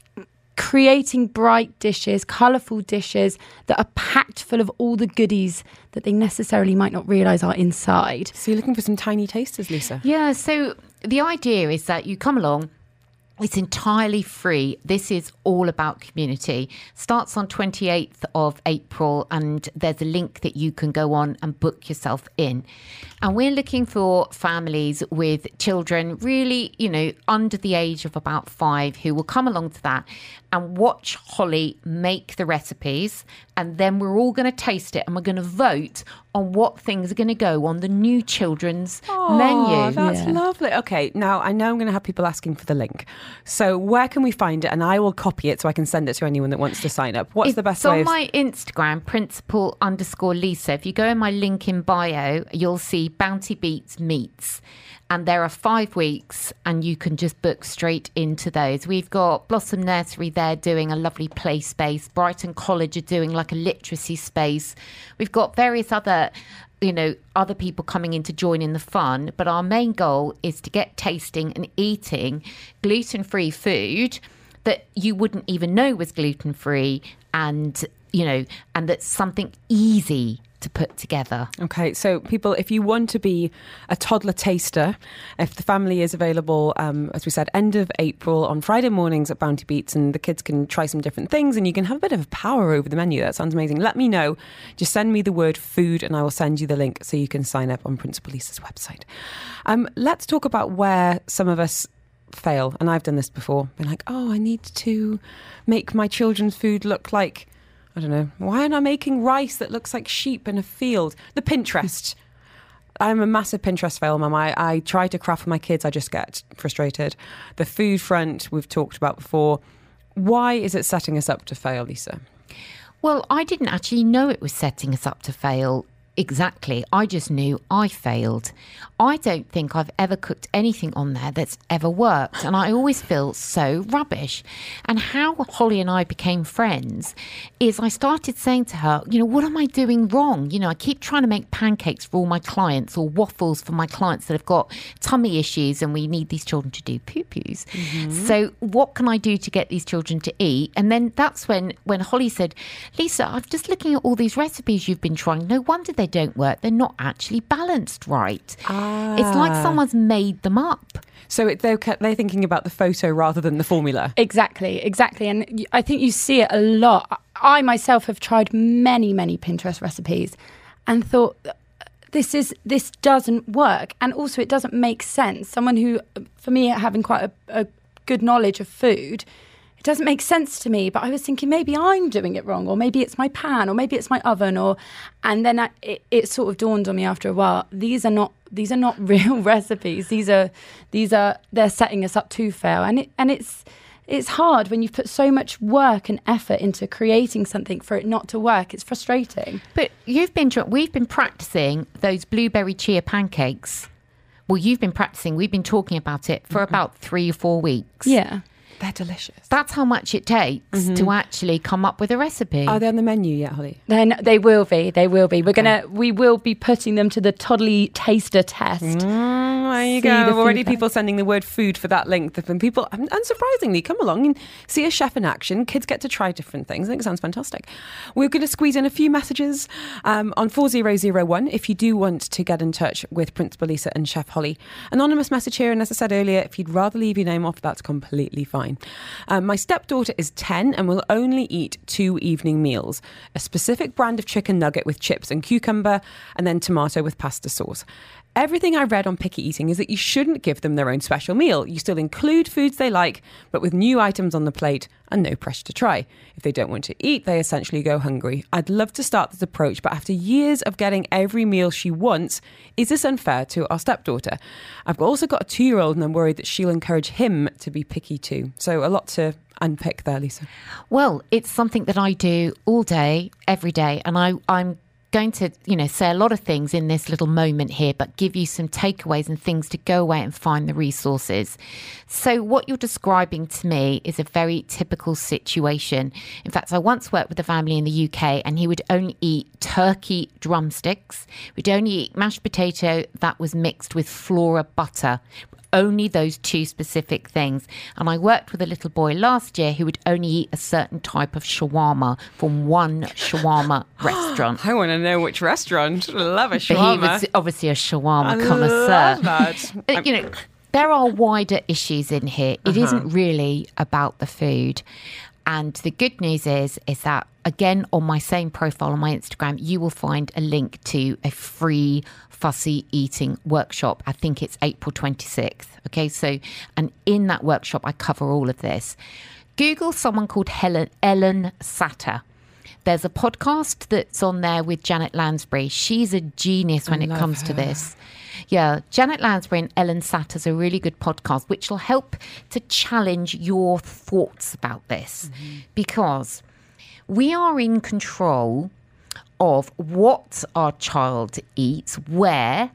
creating bright dishes, colourful dishes that are packed full of all the goodies that they necessarily might not realise are inside. So you're looking for some tiny tasters, Lisa? Yeah, so the idea is that you come along. It's entirely free. This is all about community. Starts on 28th of April, and there's a link that you can go on and book yourself in. And we're looking for families with children really, under the age of about 5 who will come along to that and watch Holly make the recipes. And then we're all going to taste it and we're going to vote on what things are going to go on the new children's menu. That's lovely. Okay, now I know I'm going to have people asking for the link. So where can we find it? And I will copy it so I can send it to anyone that wants to sign up. What's the best way? It's on my Instagram, principal_Lisa. If you go in my link in bio, you'll see Bounty Beats Meets. And there are 5 weeks and you can just book straight into those. We've got Blossom Nursery there doing a lovely play space. Brighton College are doing like a literacy space. We've got various other people coming in to join in the fun. But our main goal is to get tasting and eating gluten-free food that you wouldn't even know was gluten-free, and that's something easy to put together. Okay, so people, if you want to be a toddler taster, if the family is available, as we said, end of April on Friday mornings at Bounty Beats, and the kids can try some different things and you can have a bit of power over the menu. That sounds amazing. Let me know. Just send me the word food and I will send you the link so you can sign up on Principal Lisa's website. Let's talk about where some of us fail. And I've done this before. Been like, I need to make my children's food look like, I don't know, why am I making rice that looks like sheep in a field? The Pinterest. I'm a massive Pinterest fail, Mum. I try to craft for my kids. I just get frustrated. The food front we've talked about before. Why is it setting us up to fail, Lisa? Well, I didn't actually know it was setting us up to fail. Exactly. I just knew I failed. I don't think I've ever cooked anything on there that's ever worked. And I always feel so rubbish. And how Holly and I became friends is I started saying to her, what am I doing wrong? I keep trying to make pancakes for all my clients or waffles for my clients that have got tummy issues and we need these children to do poo-poos. Mm-hmm. So what can I do to get these children to eat? And then that's when Holly said, Lisa, I'm just looking at all these recipes you've been trying. No wonder they don't work. They're not actually balanced right. It's like someone's made them up. So they're thinking about the photo rather than the formula. Exactly. And I think you see it a lot. I myself have tried many Pinterest recipes and thought, this doesn't work. And also it doesn't make sense. Someone who, for me, having quite a good knowledge of food, it doesn't make sense to me. But I was thinking maybe I'm doing it wrong, or maybe it's my pan, or maybe it's my oven, and then it sort of dawned on me after a while. These are not real recipes. They're setting us up to fail, and it's hard when you've put so much work and effort into creating something for it not to work. It's frustrating. But we've been practicing those blueberry chia pancakes. Well, you've been practicing. We've been talking about it for about 3 or 4 weeks. Yeah. They're delicious. That's how much it takes to actually come up with a recipe. Are they on the menu yet, Holly? Then they will be. We will be putting them to the toddly taster test. There you go. Already people sending the word food for that link. And people, unsurprisingly, come along and see a chef in action. Kids get to try different things. I think it sounds fantastic. We're going to squeeze in a few messages on 4001 if you do want to get in touch with Principal Lisa and Chef Holly. Anonymous message here, and as I said earlier, if you'd rather leave your name off, that's completely fine. My stepdaughter is 10 and will only eat 2 evening meals. A specific brand of chicken nugget with chips and cucumber, and then tomato with pasta sauce. Everything I read on picky eating is that you shouldn't give them their own special meal. You still include foods they like, but with new items on the plate and no pressure to try. If they don't want to eat, they essentially go hungry. I'd love to start this approach, but after years of getting every meal she wants, is this unfair to our stepdaughter? I've also got a 2-year-old and I'm worried that she'll encourage him to be picky too. So a lot to unpick there, Lisa. Well, it's something that I do all day, every day, and I'm going to, say a lot of things in this little moment here, but give you some takeaways and things to go away and find the resources. So what you're describing to me is a very typical situation. In fact, I once worked with a family in the UK and he would only eat turkey drumsticks, would only eat mashed potato that was mixed with flora butter. Only those 2 specific things. And I worked with a little boy last year who would only eat a certain type of shawarma from one shawarma restaurant. I want to know which restaurant. Love a shawarma. But he was obviously a shawarma connoisseur. Love that. There are wider issues in here. It isn't really about the food. And the good news is that, again, on my same profile on my Instagram, you will find a link to a free fussy eating workshop. I think it's April 26th. Okay, so, and in that workshop, I cover all of this. Google someone called Ellen Satter. There's a podcast that's on there with Janet Lansbury. She's a genius when it comes to this. Yeah, Janet Lansbury and Ellen Satter's a really good podcast, which will help to challenge your thoughts about this. Because we are in control of what our child eats, where,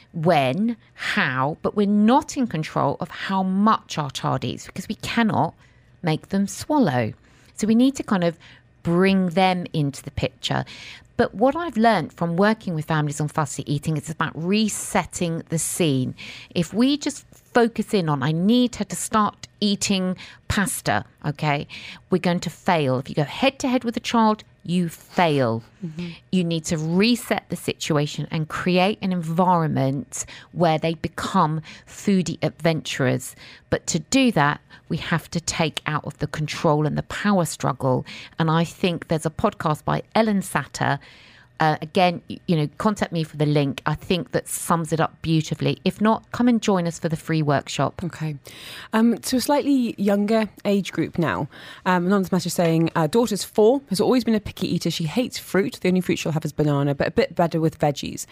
when, how, but we're not in control of how much our child eats because we cannot make them swallow. So we need to kind of bring them into the picture. But what I've learned from working with families on fussy eating is about resetting the scene. If we just focus in on, I need her to start eating pasta, okay, we're going to fail. If you go head to head with a child, you fail. You need to reset the situation and create an environment where they become foodie adventurers. But to do that, we have to take out of the control and the power struggle. And I think there's a podcast by Ellen Satter. Again, contact me for the link. I think that sums it up beautifully. If not, come and join us for the free workshop. Okay. To a slightly younger age group now, anonymous message saying, daughter's 4, has always been a picky eater. She hates fruit. The only fruit she'll have is banana, but a bit better with veggies.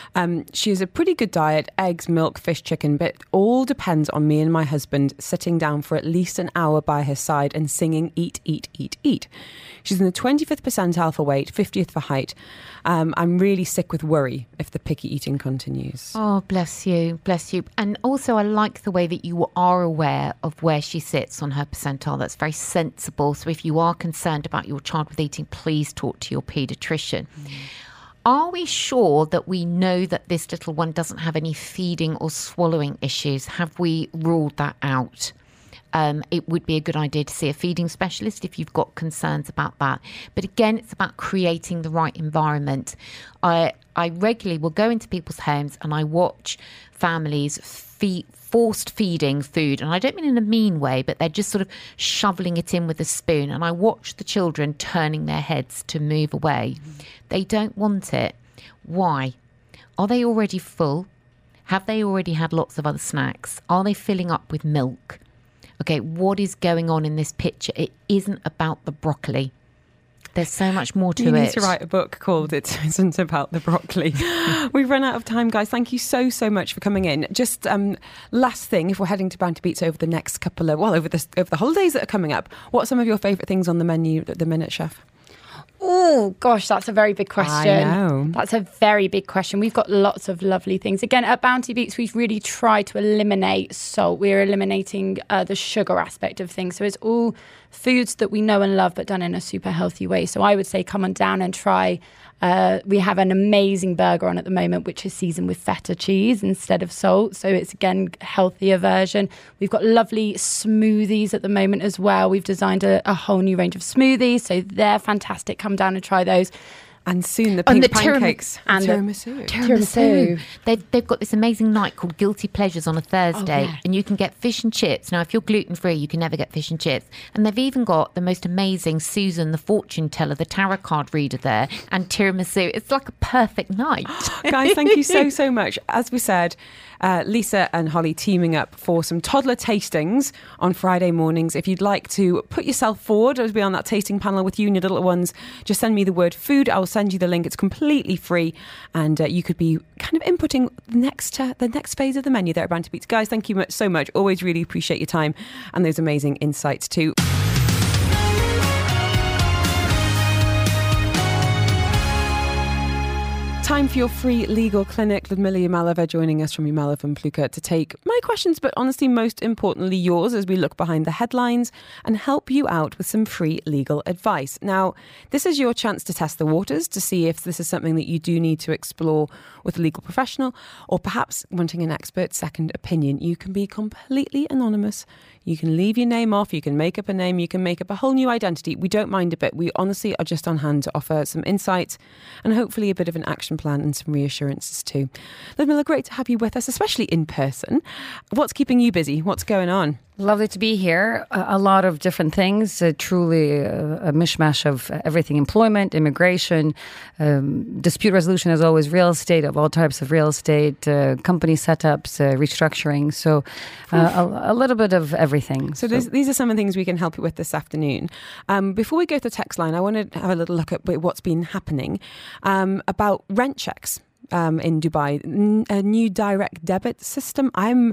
She has a pretty good diet, eggs, milk, fish, chicken, but it all depends on me and my husband sitting down for at least an hour by her side and singing, eat, eat, eat, eat. She's in the 25th percentile for weight, 50th for height. I'm really sick with worry if the picky eating continues. Oh, bless you. Bless you. And also, I like the way that you are aware of where she sits on her percentile. That's very sensible. So if you are concerned about your child with eating, please talk to your paediatrician. Are we sure that we know that this little one doesn't have any feeding or swallowing issues? Have we ruled that out? It would be a good idea to see a feeding specialist if you've got concerns about that. But again, it's about creating the right environment. I regularly will go into people's homes and I watch families forced feeding food. And I don't mean in a mean way, but they're just sort of shoveling it in with a spoon. And I watch the children turning their heads to move away. They don't want it. Why? Are they already full? Have they already had lots of other snacks? Are they filling up with milk? Okay, what is going on in this picture? It isn't about the broccoli. There's so much more to it. You need to write a book called It Isn't About the Broccoli. We've run out of time, guys. Thank you so much for coming in. Just last thing, if we're heading to Bounty Beats over the next couple of, over the holidays that are coming up, what are some of your favourite things on the menu at the minute, Chef? Oh, gosh, that's a very big question. I know. That's a very big question. We've got lots of lovely things. Again, at Bounty Beats, we've really tried to eliminate salt. We're eliminating the sugar aspect of things. So it's all foods that we know and love, but done in a super healthy way. So I would say come on down and try. We have an amazing burger on at the moment, which is seasoned with feta cheese instead of salt. So it's, again, a healthier version. We've got lovely smoothies at the moment as well. We've designed a whole new range of smoothies. So they're fantastic. Come down and try those. And soon the pink pancakes and tiramisu. They've got this amazing night called Guilty Pleasures on a Thursday, and you can get fish and chips. Now, if you're gluten-free, you can never get fish and chips. And they've even got the most amazing Susan, the fortune teller, the tarot card reader there, and tiramisu. It's like a perfect night. Guys, thank you so much. As we said, Lisa and Holly teaming up for some toddler tastings on Friday mornings. If you'd like to put yourself forward or to be on that tasting panel with you and your little ones, just send me the word food. I'll send you the link. It's completely free, and you could be kind of inputting the next phase of the menu there at Banter Beats. Guys, thank you so much. Always really appreciate your time and those amazing insights too. Time for your free legal clinic. Ludmila Yamalova joining us from Yamalova and Pluka to take my questions, but honestly, most importantly, yours as we look behind the headlines and help you out with some free legal advice. Now, this is your chance to test the waters to see if this is something that you do need to explore with a legal professional, or perhaps wanting an expert second opinion. You can be completely anonymous. You can leave your name off. You can make up a name. You can make up a whole new identity. We don't mind a bit. We honestly are just on hand to offer some insights and hopefully a bit of an action plan and some reassurances too. Ludmila, great to have you with us, especially in person. What's keeping you busy? What's going on? Lovely to be here. A lot of different things, truly a mishmash of everything: employment, immigration, dispute resolution, as always, real estate, of all types of real estate, company setups, restructuring. So a little bit of everything. So these are some of the things we can help you with this afternoon. Before we go to the text line, I want to have a little look at what's been happening about rent checks in Dubai. A new direct debit system.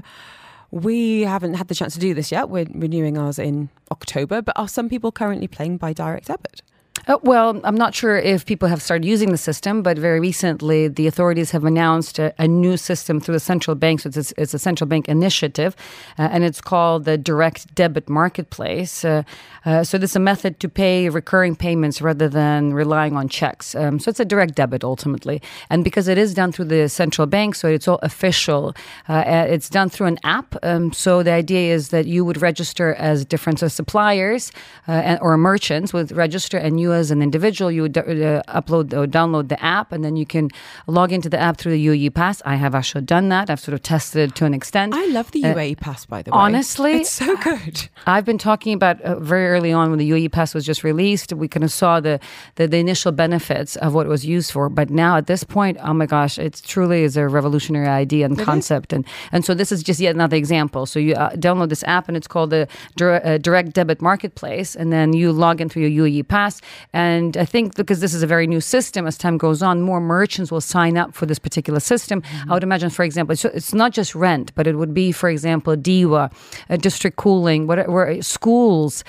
We haven't had the chance to do this yet. We're renewing ours in October, but are some people currently paying by direct debit? Well, I'm not sure if people have started using the system, but very recently the authorities have announced a new system through the central bank. So it's a central bank initiative, and it's called the Direct Debit Marketplace. So this is a method to pay recurring payments rather than relying on checks. So it's a direct debit ultimately. And because it is done through the central bank, so it's all official, it's done through an app. So the idea is that you would register as different suppliers or merchants would register, and you as an individual, you would upload or download the app, and then you can log into the app through the UAE Pass. I have actually done that. I've sort of tested it to an extent. I love the UAE Pass, by the way. Honestly, it's so good. I've been talking about very early on when the UAE Pass was just released. We kind of saw the initial benefits of what it was used for. But now at this point, oh my gosh, it truly is a revolutionary idea and concept. And so this is just yet another example. So you download this app, and it's called the Direct Debit Marketplace. And then you log in through your UAE Pass. And I think because this is a very new system, as time goes on, more merchants will sign up for this particular system. I would imagine, for example, it's not just rent, but it would be, for example, DEWA, district cooling, whatever, schools,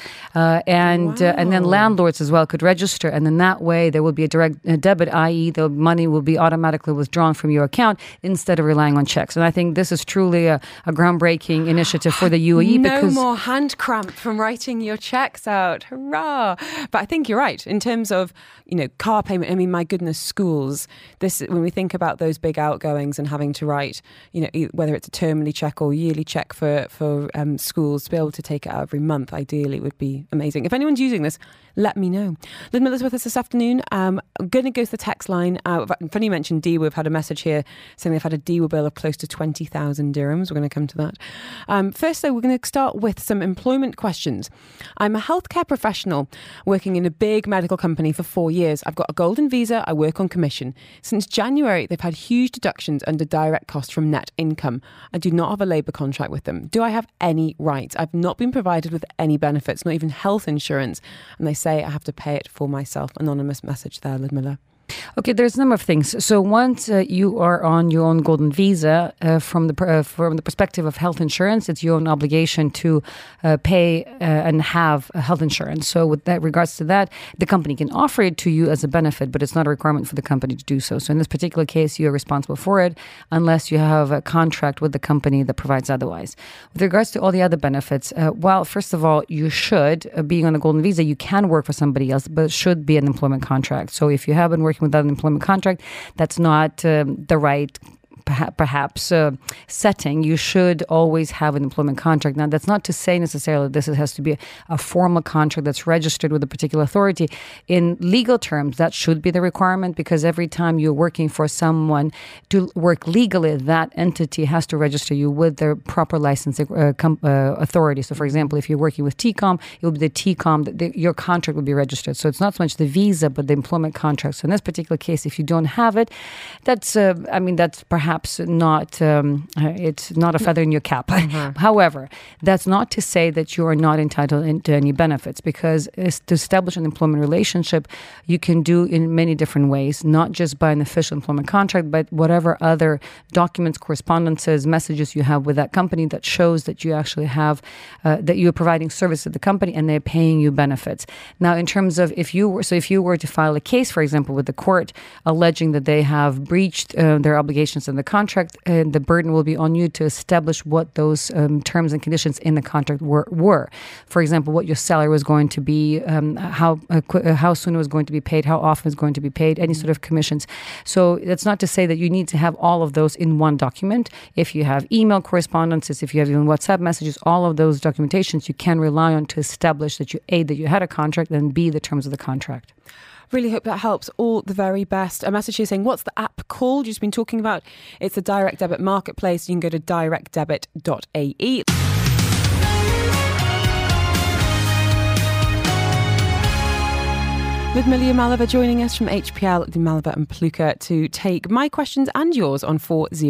and then landlords as well could register. And then that way there will be a direct debit, i.e. the money will be automatically withdrawn from your account instead of relying on checks. And I think this is truly a groundbreaking initiative for the UAE. No more hand cramp from writing your checks out. Hurrah! But I think you're right. In terms of, car payment, I mean, my goodness, schools, when we think about those big outgoings and having to write, whether it's a termly check or yearly check for schools, to be able to take it out every month, ideally, would be amazing. If anyone's using this, let me know. Ludmila's with us this afternoon. I'm going to go to the text line. Funny you mentioned DEWA. We've had a message here saying they've had a DEWA bill of close to 20,000 dirhams. We're going to come to that. First, though, we're going to start with some employment questions. I'm a healthcare professional working in a big medical company for 4 years. I've got a golden visa. I work on commission. Since January, they've had huge deductions under direct cost from net income. I do not have a labour contract with them. Do I have any rights? I've not been provided with any benefits, not even health insurance. And they say I have to pay it for myself. Anonymous message there, Ludmila. Okay, there's a number of things. So once you are on your own golden visa, from the perspective of health insurance, it's your own obligation to pay and have health insurance. So with that regards to that, the company can offer it to you as a benefit, but it's not a requirement for the company to do so. So in this particular case, you're responsible for it unless you have a contract with the company that provides otherwise. With regards to all the other benefits, well, first of all, you should, being on a golden visa, you can work for somebody else, but it should be an employment contract. So if you have been working without an employment contract, that's not the right perhaps setting, you should always have an employment contract. Now, that's not to say necessarily this has to be a formal contract that's registered with a particular authority. In legal terms, that should be the requirement, because every time you're working for someone to work legally, that entity has to register you with their proper licensing authority. So, for example, if you're working with TCOM, it will be the TCOM, your contract will be registered. So it's not so much the visa, but the employment contract. So in this particular case, if you don't have it, that's perhaps not, it's not a feather in your cap. Mm-hmm. However, that's not to say that you are not entitled to any benefits, because to establish an employment relationship, you can do in many different ways, not just by an official employment contract, but whatever other documents, correspondences, messages you have with that company that shows that you actually have, that you're providing service to the company and they're paying you benefits. Now, in terms of if you were to file a case, for example, with the court alleging that they have breached their obligations in the contract, the burden will be on you to establish what those terms and conditions in the contract were. For example, what your salary was going to be, how soon it was going to be paid, how often it was going to be paid, any sort of commissions. So that's not to say that you need to have all of those in one document. If you have email correspondences, if you have even WhatsApp messages, all of those documentations you can rely on to establish that that you had a contract, and B, the terms of the contract. Really hope that helps. All the very best. A message here saying, what's the app called you've been talking about? It's the Direct Debit Marketplace. You can go to directdebit.ae. Ludmila Yamalova joining us from HPL Yamalova and Pluka to take my questions and yours on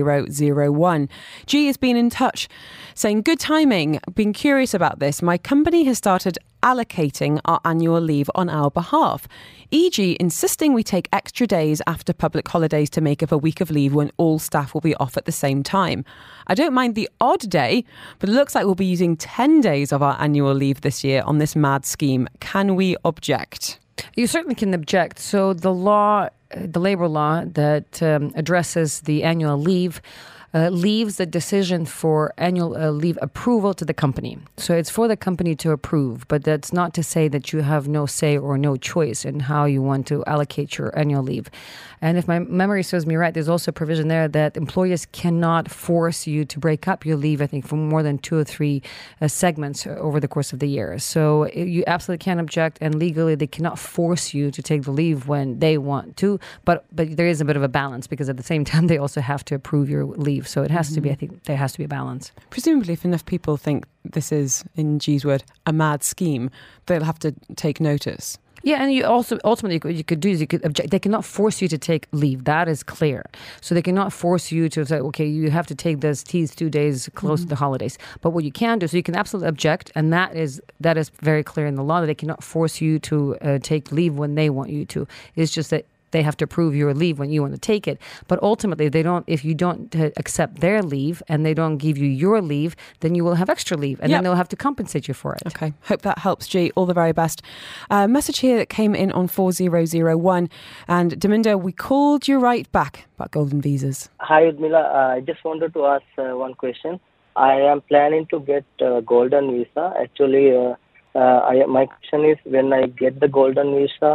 4001. G has been in touch saying, good timing, been curious about this. My company has started allocating our annual leave on our behalf, e.g. insisting we take extra days after public holidays to make up a week of leave when all staff will be off at the same time. I don't mind the odd day, but it looks like we'll be using 10 days of our annual leave this year on this mad scheme. Can we object? You certainly can object. So the labor law that addresses the annual leave leaves the decision for annual leave approval to the company. So it's for the company to approve, but that's not to say that you have no say or no choice in how you want to allocate your annual leave. And if my memory serves me right, there's also a provision there that employers cannot force you to break up your leave, I think, for more than 2 or 3 segments over the course of the year. So you absolutely can't object, and legally they cannot force you to take the leave when they want to, but there is a bit of a balance, because at the same time they also have to approve your leave. So it has to be, I think there has to be a balance. Presumably if enough people think this is, in G's word, a mad scheme, they'll have to take notice. Yeah, and you also ultimately you could object. They cannot force you to take leave. That is clear. So they cannot force you to say, okay, you have to take these 2 days close to the holidays. But what you can do, so you can absolutely object, and that is very clear in the law, that they cannot force you to take leave when they want you to. It's just that they have to approve your leave when you want to take it. But ultimately, if you don't accept their leave and they don't give you your leave, then you will have extra leave, and then they'll have to compensate you for it. Okay, hope that helps, G. All the very best. Message here that came in on 4001. And Daminda, we called you right back about golden visas. Hi, Udmila. I just wanted to ask one question. I am planning to get a golden visa. Actually, my question is, when I get the golden visa,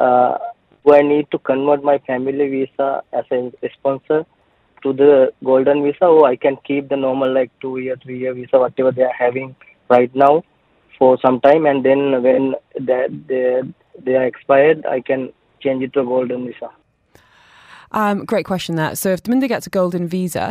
do I need to convert my family visa as a sponsor to the golden visa, or I can keep the normal 2-year, 3-year visa, whatever they are having right now for some time, and then when they are expired, I can change it to a golden visa? Great question there. So if Daminda gets a golden visa,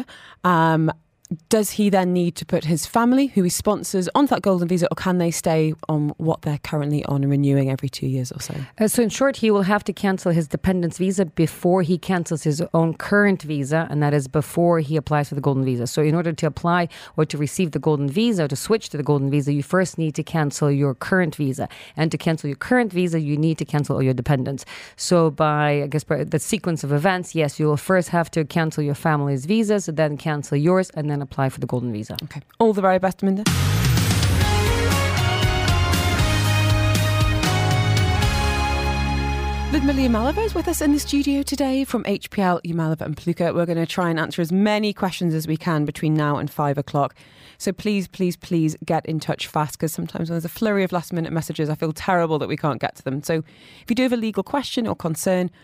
does he then need to put his family, who he sponsors, onto that golden visa, or can they stay on what they're currently on and renewing every 2 years or so? So in short, he will have to cancel his dependent's visa before he cancels his own current visa, and that is before he applies for the golden visa. So in order to apply or to receive the golden visa, or to switch to the golden visa, you first need to cancel your current visa. And to cancel your current visa, you need to cancel all your dependents. So by the sequence of events, yes, you will first have to cancel your family's visas, then cancel yours, and then apply for the golden visa. Okay. All the very best, Daminda. Ludmila Yamalova is with us in the studio today from HPL Yamalova and Pluka. We're going to try and answer as many questions as we can between now and 5 o'clock. So please, please, please get in touch fast, because sometimes when there's a flurry of last minute messages, I feel terrible that we can't get to them. So if you do have a legal question or concern,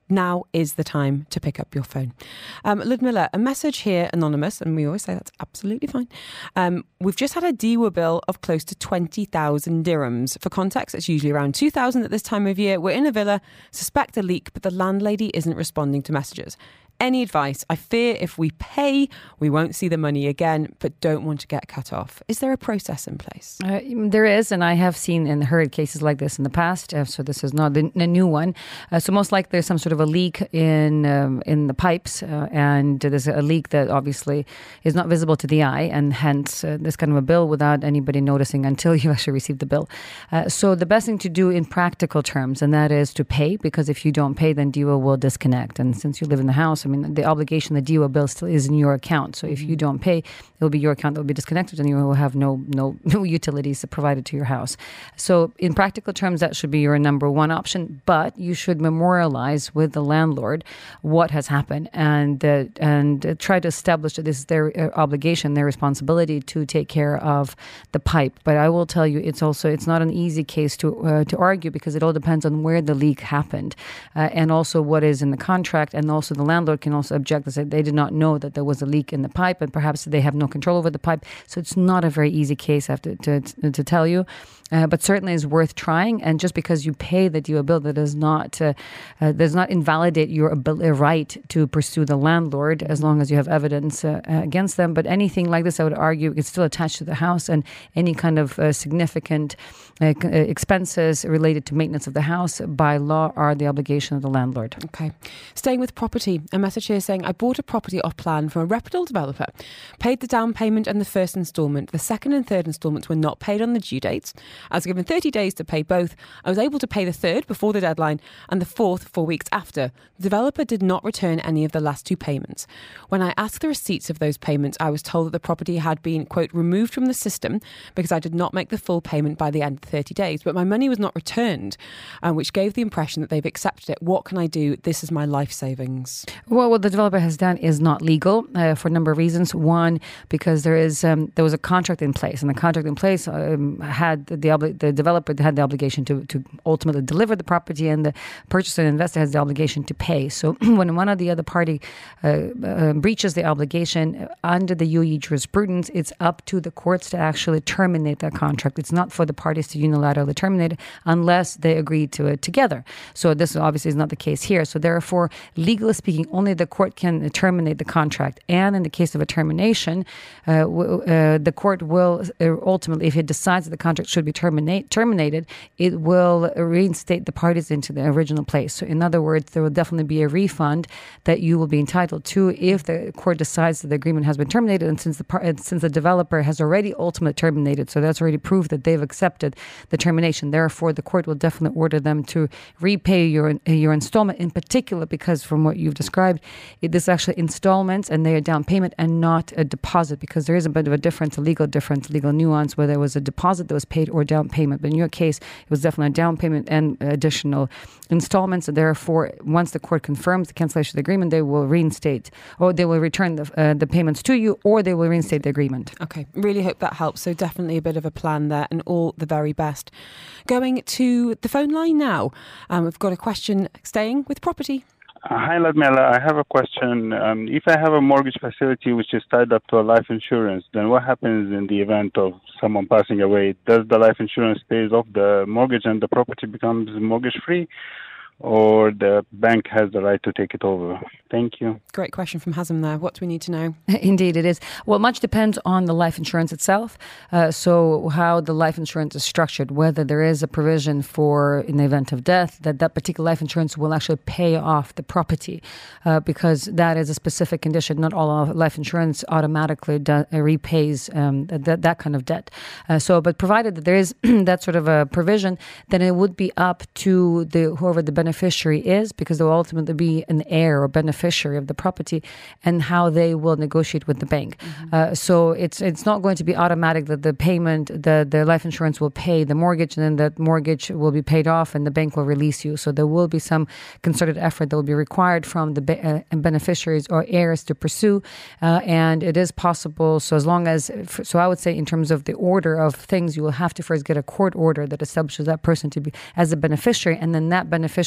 Now is the time to pick up your phone. Ludmilla, a message here, anonymous, and we always say that's absolutely fine. We've just had a DEWA bill of close to 20,000 dirhams. For context, it's usually around 2,000 at this time of year. We're in a villa, suspect a leak, but the landlady isn't responding to messages. Any advice? I fear if we pay, we won't see the money again, but don't want to get cut off. Is there a process in place? There is, and I have seen and heard cases like this in the past, so this is not a new one. So most likely there's some sort of a leak in the pipes, and there's a leak that obviously is not visible to the eye, and hence this kind of a bill without anybody noticing until you actually receive the bill. So the best thing to do in practical terms, and that is to pay, because if you don't pay, then DEWA will disconnect. And since you live in the house, I mean, the obligation, the DEWA bill still is in your account. So if you don't pay, it will be your account that will be disconnected, and you will have no utilities provided to your house. So in practical terms, that should be your number one option. But you should memorialize with the landlord what has happened, and try to establish that this is their obligation, their responsibility to take care of the pipe. But I will tell you, it's not an easy case to argue, because it all depends on where the leak happened, and also what is in the contract, and also the landlord can also object and say they did not know that there was a leak in the pipe, and perhaps they have no control over the pipe. So it's not a very easy case, I have to tell you. But certainly is worth trying. And just because you pay the DEWA bill, that does not invalidate your right to pursue the landlord, as long as you have evidence against them. But anything like this, I would argue, it's still attached to the house, and any kind of significant expenses related to maintenance of the house by law are the obligation of the landlord. Okay. Staying with property, a message here saying, I bought a property off plan from a reputable developer, paid the down payment and the first instalment. The second and third instalments were not paid on the due dates. I was given 30 days to pay both. I was able to pay the third before the deadline and the fourth 4 weeks after. The developer did not return any of the last two payments. When I asked the receipts of those payments, I was told that the property had been, quote, removed from the system because I did not make the full payment by the end of the 30 days. But my money was not returned, which gave the impression that they've accepted it. What can I do? This is my life savings. Well, what the developer has done is not legal for a number of reasons. One, because there was a contract in place, and the contract in place had the developer had the obligation to ultimately deliver the property, and the purchaser and investor has the obligation to pay. So when one or the other party breaches the obligation under the UAE jurisprudence, it's up to the courts to actually terminate that contract. It's not for the parties to unilaterally terminate it unless they agree to it together. So this obviously is not the case here. So therefore, legally speaking, only the court can terminate the contract. And in the case of a termination, the court will ultimately, if it decides that the contract should be terminated, it will reinstate the parties into the original place. So in other words, there will definitely be a refund that you will be entitled to if the court decides that the agreement has been terminated. And since the developer has already ultimately terminated, so that's already proof that they've accepted the termination. Therefore, the court will definitely order them to repay your installment, in particular because from what you've described, this is actually installments and they are down payment and not a deposit, because there is a bit of a difference, a legal nuance where there was a deposit that was paid or down payment. But in your case, it was definitely a down payment and additional installments. And therefore, once the court confirms the cancellation of the agreement, they will reinstate, or they will return the payments to you, or they will reinstate the agreement. Okay, really hope that helps. So definitely a bit of a plan there, and all the very best. Going to the phone line now. We've got a question staying with property. Hi, Ludmilla. I have a question. If I have a mortgage facility which is tied up to a life insurance, then what happens in the event of someone passing away? Does the life insurance pays off the mortgage and the property becomes mortgage-free, or the bank has the right to take it over? Thank you. Great question from Hazem there. What do we need to know? Indeed, it is. Well, much depends on the life insurance itself. So how the life insurance is structured, whether there is a provision for, in the event of death, that particular life insurance will actually pay off the property, because that is a specific condition. Not all life insurance automatically repays that kind of debt. But provided that there is that sort of a provision, then it would be up to whoever the beneficiary is, because there will ultimately be an heir or beneficiary of the property, and how they will negotiate with the bank. Mm-hmm. So it's not going to be automatic that the payment, the life insurance will pay the mortgage, and then that mortgage will be paid off and the bank will release you. So there will be some concerted effort that will be required from the beneficiaries or heirs to pursue, and it is possible. So as long as, so I would say in terms of the order of things, you will have to first get a court order that establishes that person to be as a beneficiary, and then that beneficiary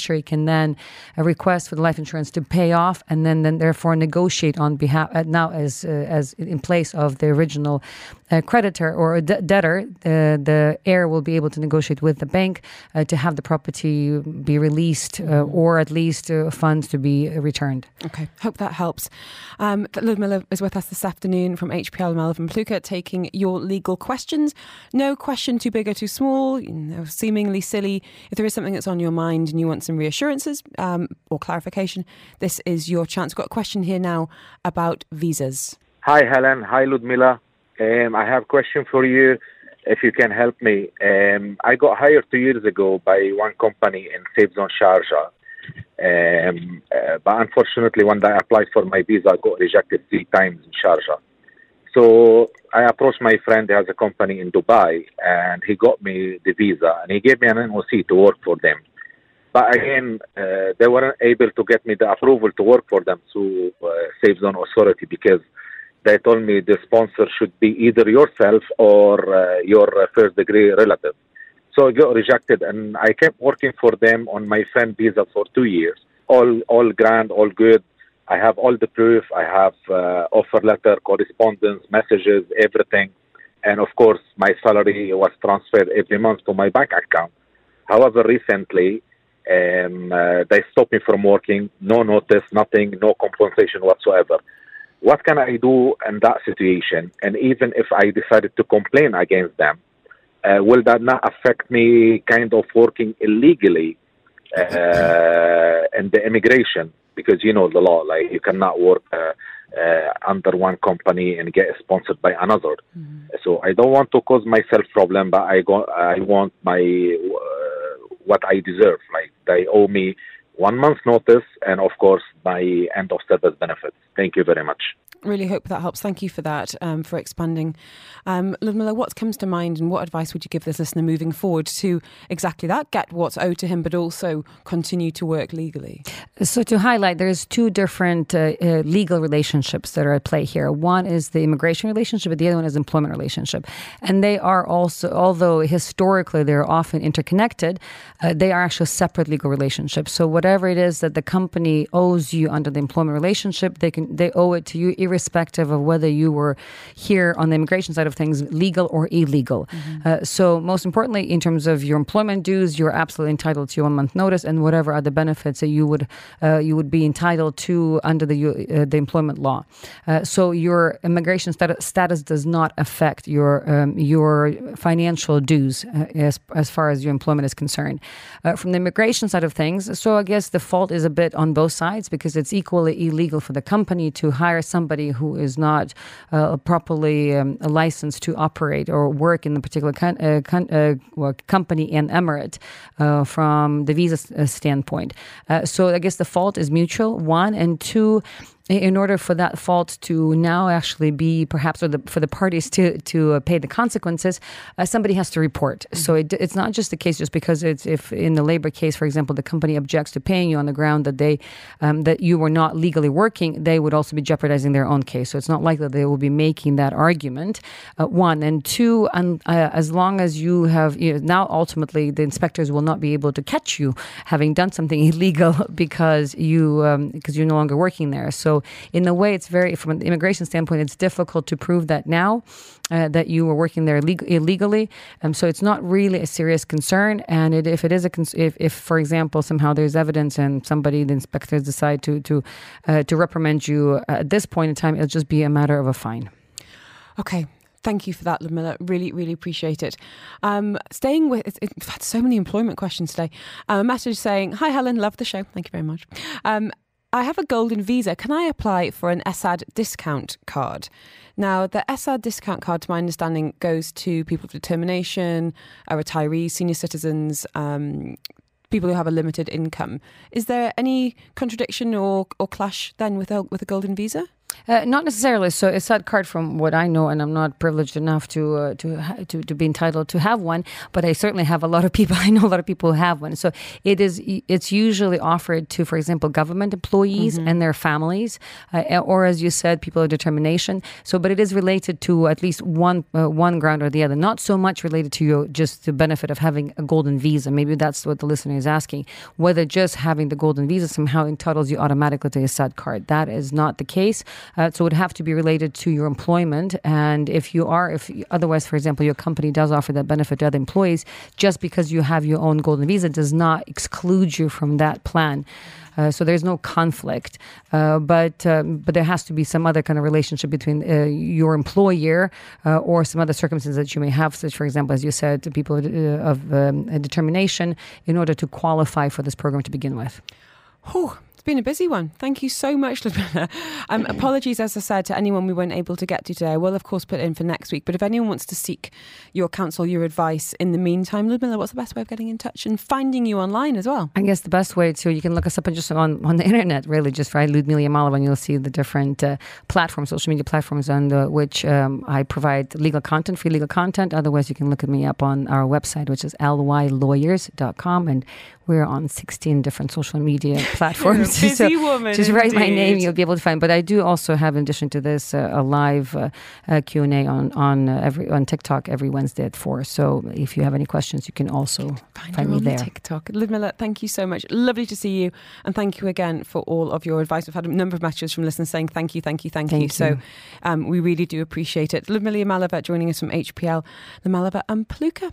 beneficiary can then request for the life insurance to pay off, and then therefore negotiate on behalf now as in place of the original creditor or debtor. The heir will be able to negotiate with the bank to have the property be released or at least funds to be returned. Okay, hope that helps. Ludmila is with us this afternoon from HPL Melvin Pluka, taking your legal questions. No question too big or too small, seemingly silly. If there is something that's on your mind and you want some reassurances or clarification, this is your chance. We've got a question here now about visas. Hi, Helen. Hi, Ludmila. I have a question for you, if you can help me. I got hired 2 years ago by one company in Safe Zone Sharjah. But unfortunately, when I applied for my visa, I got rejected 3 times in Sharjah. So I approached my friend who has a company in Dubai, and he got me the visa, and he gave me an NOC to work for them. But again, they weren't able to get me the approval to work for them through Safe Zone Authority, because they told me the sponsor should be either yourself or your first-degree relative. So I got rejected, and I kept working for them on my friend visa for 2 years. All grand, all good. I have all the proof. I have offer letter, correspondence, messages, everything. And of course, my salary was transferred every month to my bank account. However, recently, they stopped me from working. No notice, nothing, no compensation whatsoever. What can I do in that situation? And even if I decided to complain against them, will that not affect me kind of working illegally in the immigration? Because you know the law, like you cannot work under one company and get sponsored by another. So I don't want to cause myself problem, but I want my what I deserve. Like they owe me 1 month notice, and of course my end of service benefits. Thank you very much. Really hope that helps. Thank you for that, for expanding. Ludmila, what comes to mind, and what advice would you give this listener moving forward to exactly that, get what's owed to him, but also continue to work legally? So to highlight, there's 2 different legal relationships that are at play here. One is the immigration relationship, but the other one is employment relationship. And they are also, although historically they're often interconnected, they are actually separate legal relationships. So whatever it is that the company owes you under the employment relationship, they owe it to you irrespective of whether you were here on the immigration side of things, legal or illegal. So most importantly, in terms of your employment dues, you're absolutely entitled to your 1 month notice and whatever other benefits that you would be entitled to under the employment law. So your immigration status does not affect your financial dues as far as your employment is concerned. From the immigration side of things, so I guess the fault is a bit on both sides, because it's equally illegal for the company to hire somebody who is not properly licensed to operate or work in the particular company and emirate from the visa standpoint. So I guess the fault is mutual, 1, and 2, in order for that fault to now actually be perhaps, or for the parties to pay the consequences, somebody has to report. So it's not just the case just because if in the labor case, for example, the company objects to paying you on the ground that that you were not legally working, they would also be jeopardizing their own case. So it's not likely that they will be making that argument, 1. And 2, as long as you have, now ultimately the inspectors will not be able to catch you having done something illegal because you're no longer working there. So in a way, it's from an immigration standpoint, it's difficult to prove that now that you were working there illegally. So it's not really a serious concern. And if it is if for example somehow there's evidence and the inspectors decide to reprimand you at this point in time, it'll just be a matter of a fine. Okay. Thank you for that, Ludmila. Really, really appreciate it. Staying with, we've had so many employment questions today. A message saying, "Hi Helen, love the show. Thank you very much. I have a golden visa. Can I apply for an ESAD discount card?" Now, the ESAD discount card, to my understanding, goes to people of determination, retirees, senior citizens, people who have a limited income. Is there any contradiction or clash then with a golden visa? Not necessarily. So a SAD card, from what I know, and I'm not privileged enough to be entitled to have one, but I certainly have a lot of people. I know a lot of people who have one. So it's usually offered to, for example, government employees and their families, or as you said, people of determination. So, but it is related to at least one ground or the other. Not so much related to just the benefit of having a golden visa. Maybe that's what the listener is asking. Whether just having the golden visa somehow entitles you automatically to a SAD card. That is not the case. So it would have to be related to your employment. And if otherwise, for example, your company does offer that benefit to other employees, just because you have your own golden visa does not exclude you from that plan. So there's no conflict, but there has to be some other kind of relationship between your employer or some other circumstances that you may have, such, for example, as you said, to people of determination, in order to qualify for this program to begin with. Whew. Been a busy one. Thank you so much, Ludmila. Apologies, as I said, to anyone we weren't able to get to today. I will, of course, put it in for next week. But if anyone wants to seek your counsel, your advice in the meantime, Ludmila, what's the best way of getting in touch and finding you online as well? I guess the best way you can look us up just on the internet, really, just write Ludmila Yamalova, and you'll see the different platforms, social media platforms on which I provide legal content, free legal content. Otherwise, you can look at me up on our website, which is lylawyers.com, and we're on 16 different social media platforms. You're a busy woman. Just write my name, you'll be able to find. But I do also have, in addition to this, a live Q&A on TikTok every Wednesday at 4. So if you have any questions, you can also find me there. TikTok. Ludmila, thank you so much. Lovely to see you, and thank you again for all of your advice. We've had a number of messages from listeners saying thank you. So we really do appreciate it. Ludmila Yamalova joining us from HPL, Yamalova and Paluca.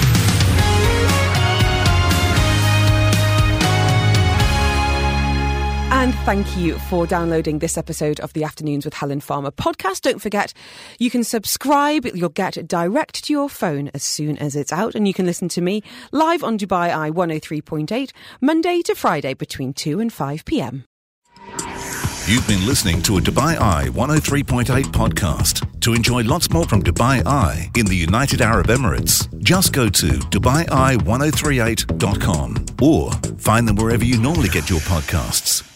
And thank you for downloading this episode of the Afternoons with Helen Farmer podcast. Don't forget, you can subscribe. You'll get it direct to your phone as soon as it's out. And you can listen to me live on Dubai Eye 103.8, Monday to Friday between 2 and 5 p.m. You've been listening to a Dubai Eye 103.8 podcast. To enjoy lots more from Dubai Eye in the United Arab Emirates, just go to DubaiEye1038.com or find them wherever you normally get your podcasts.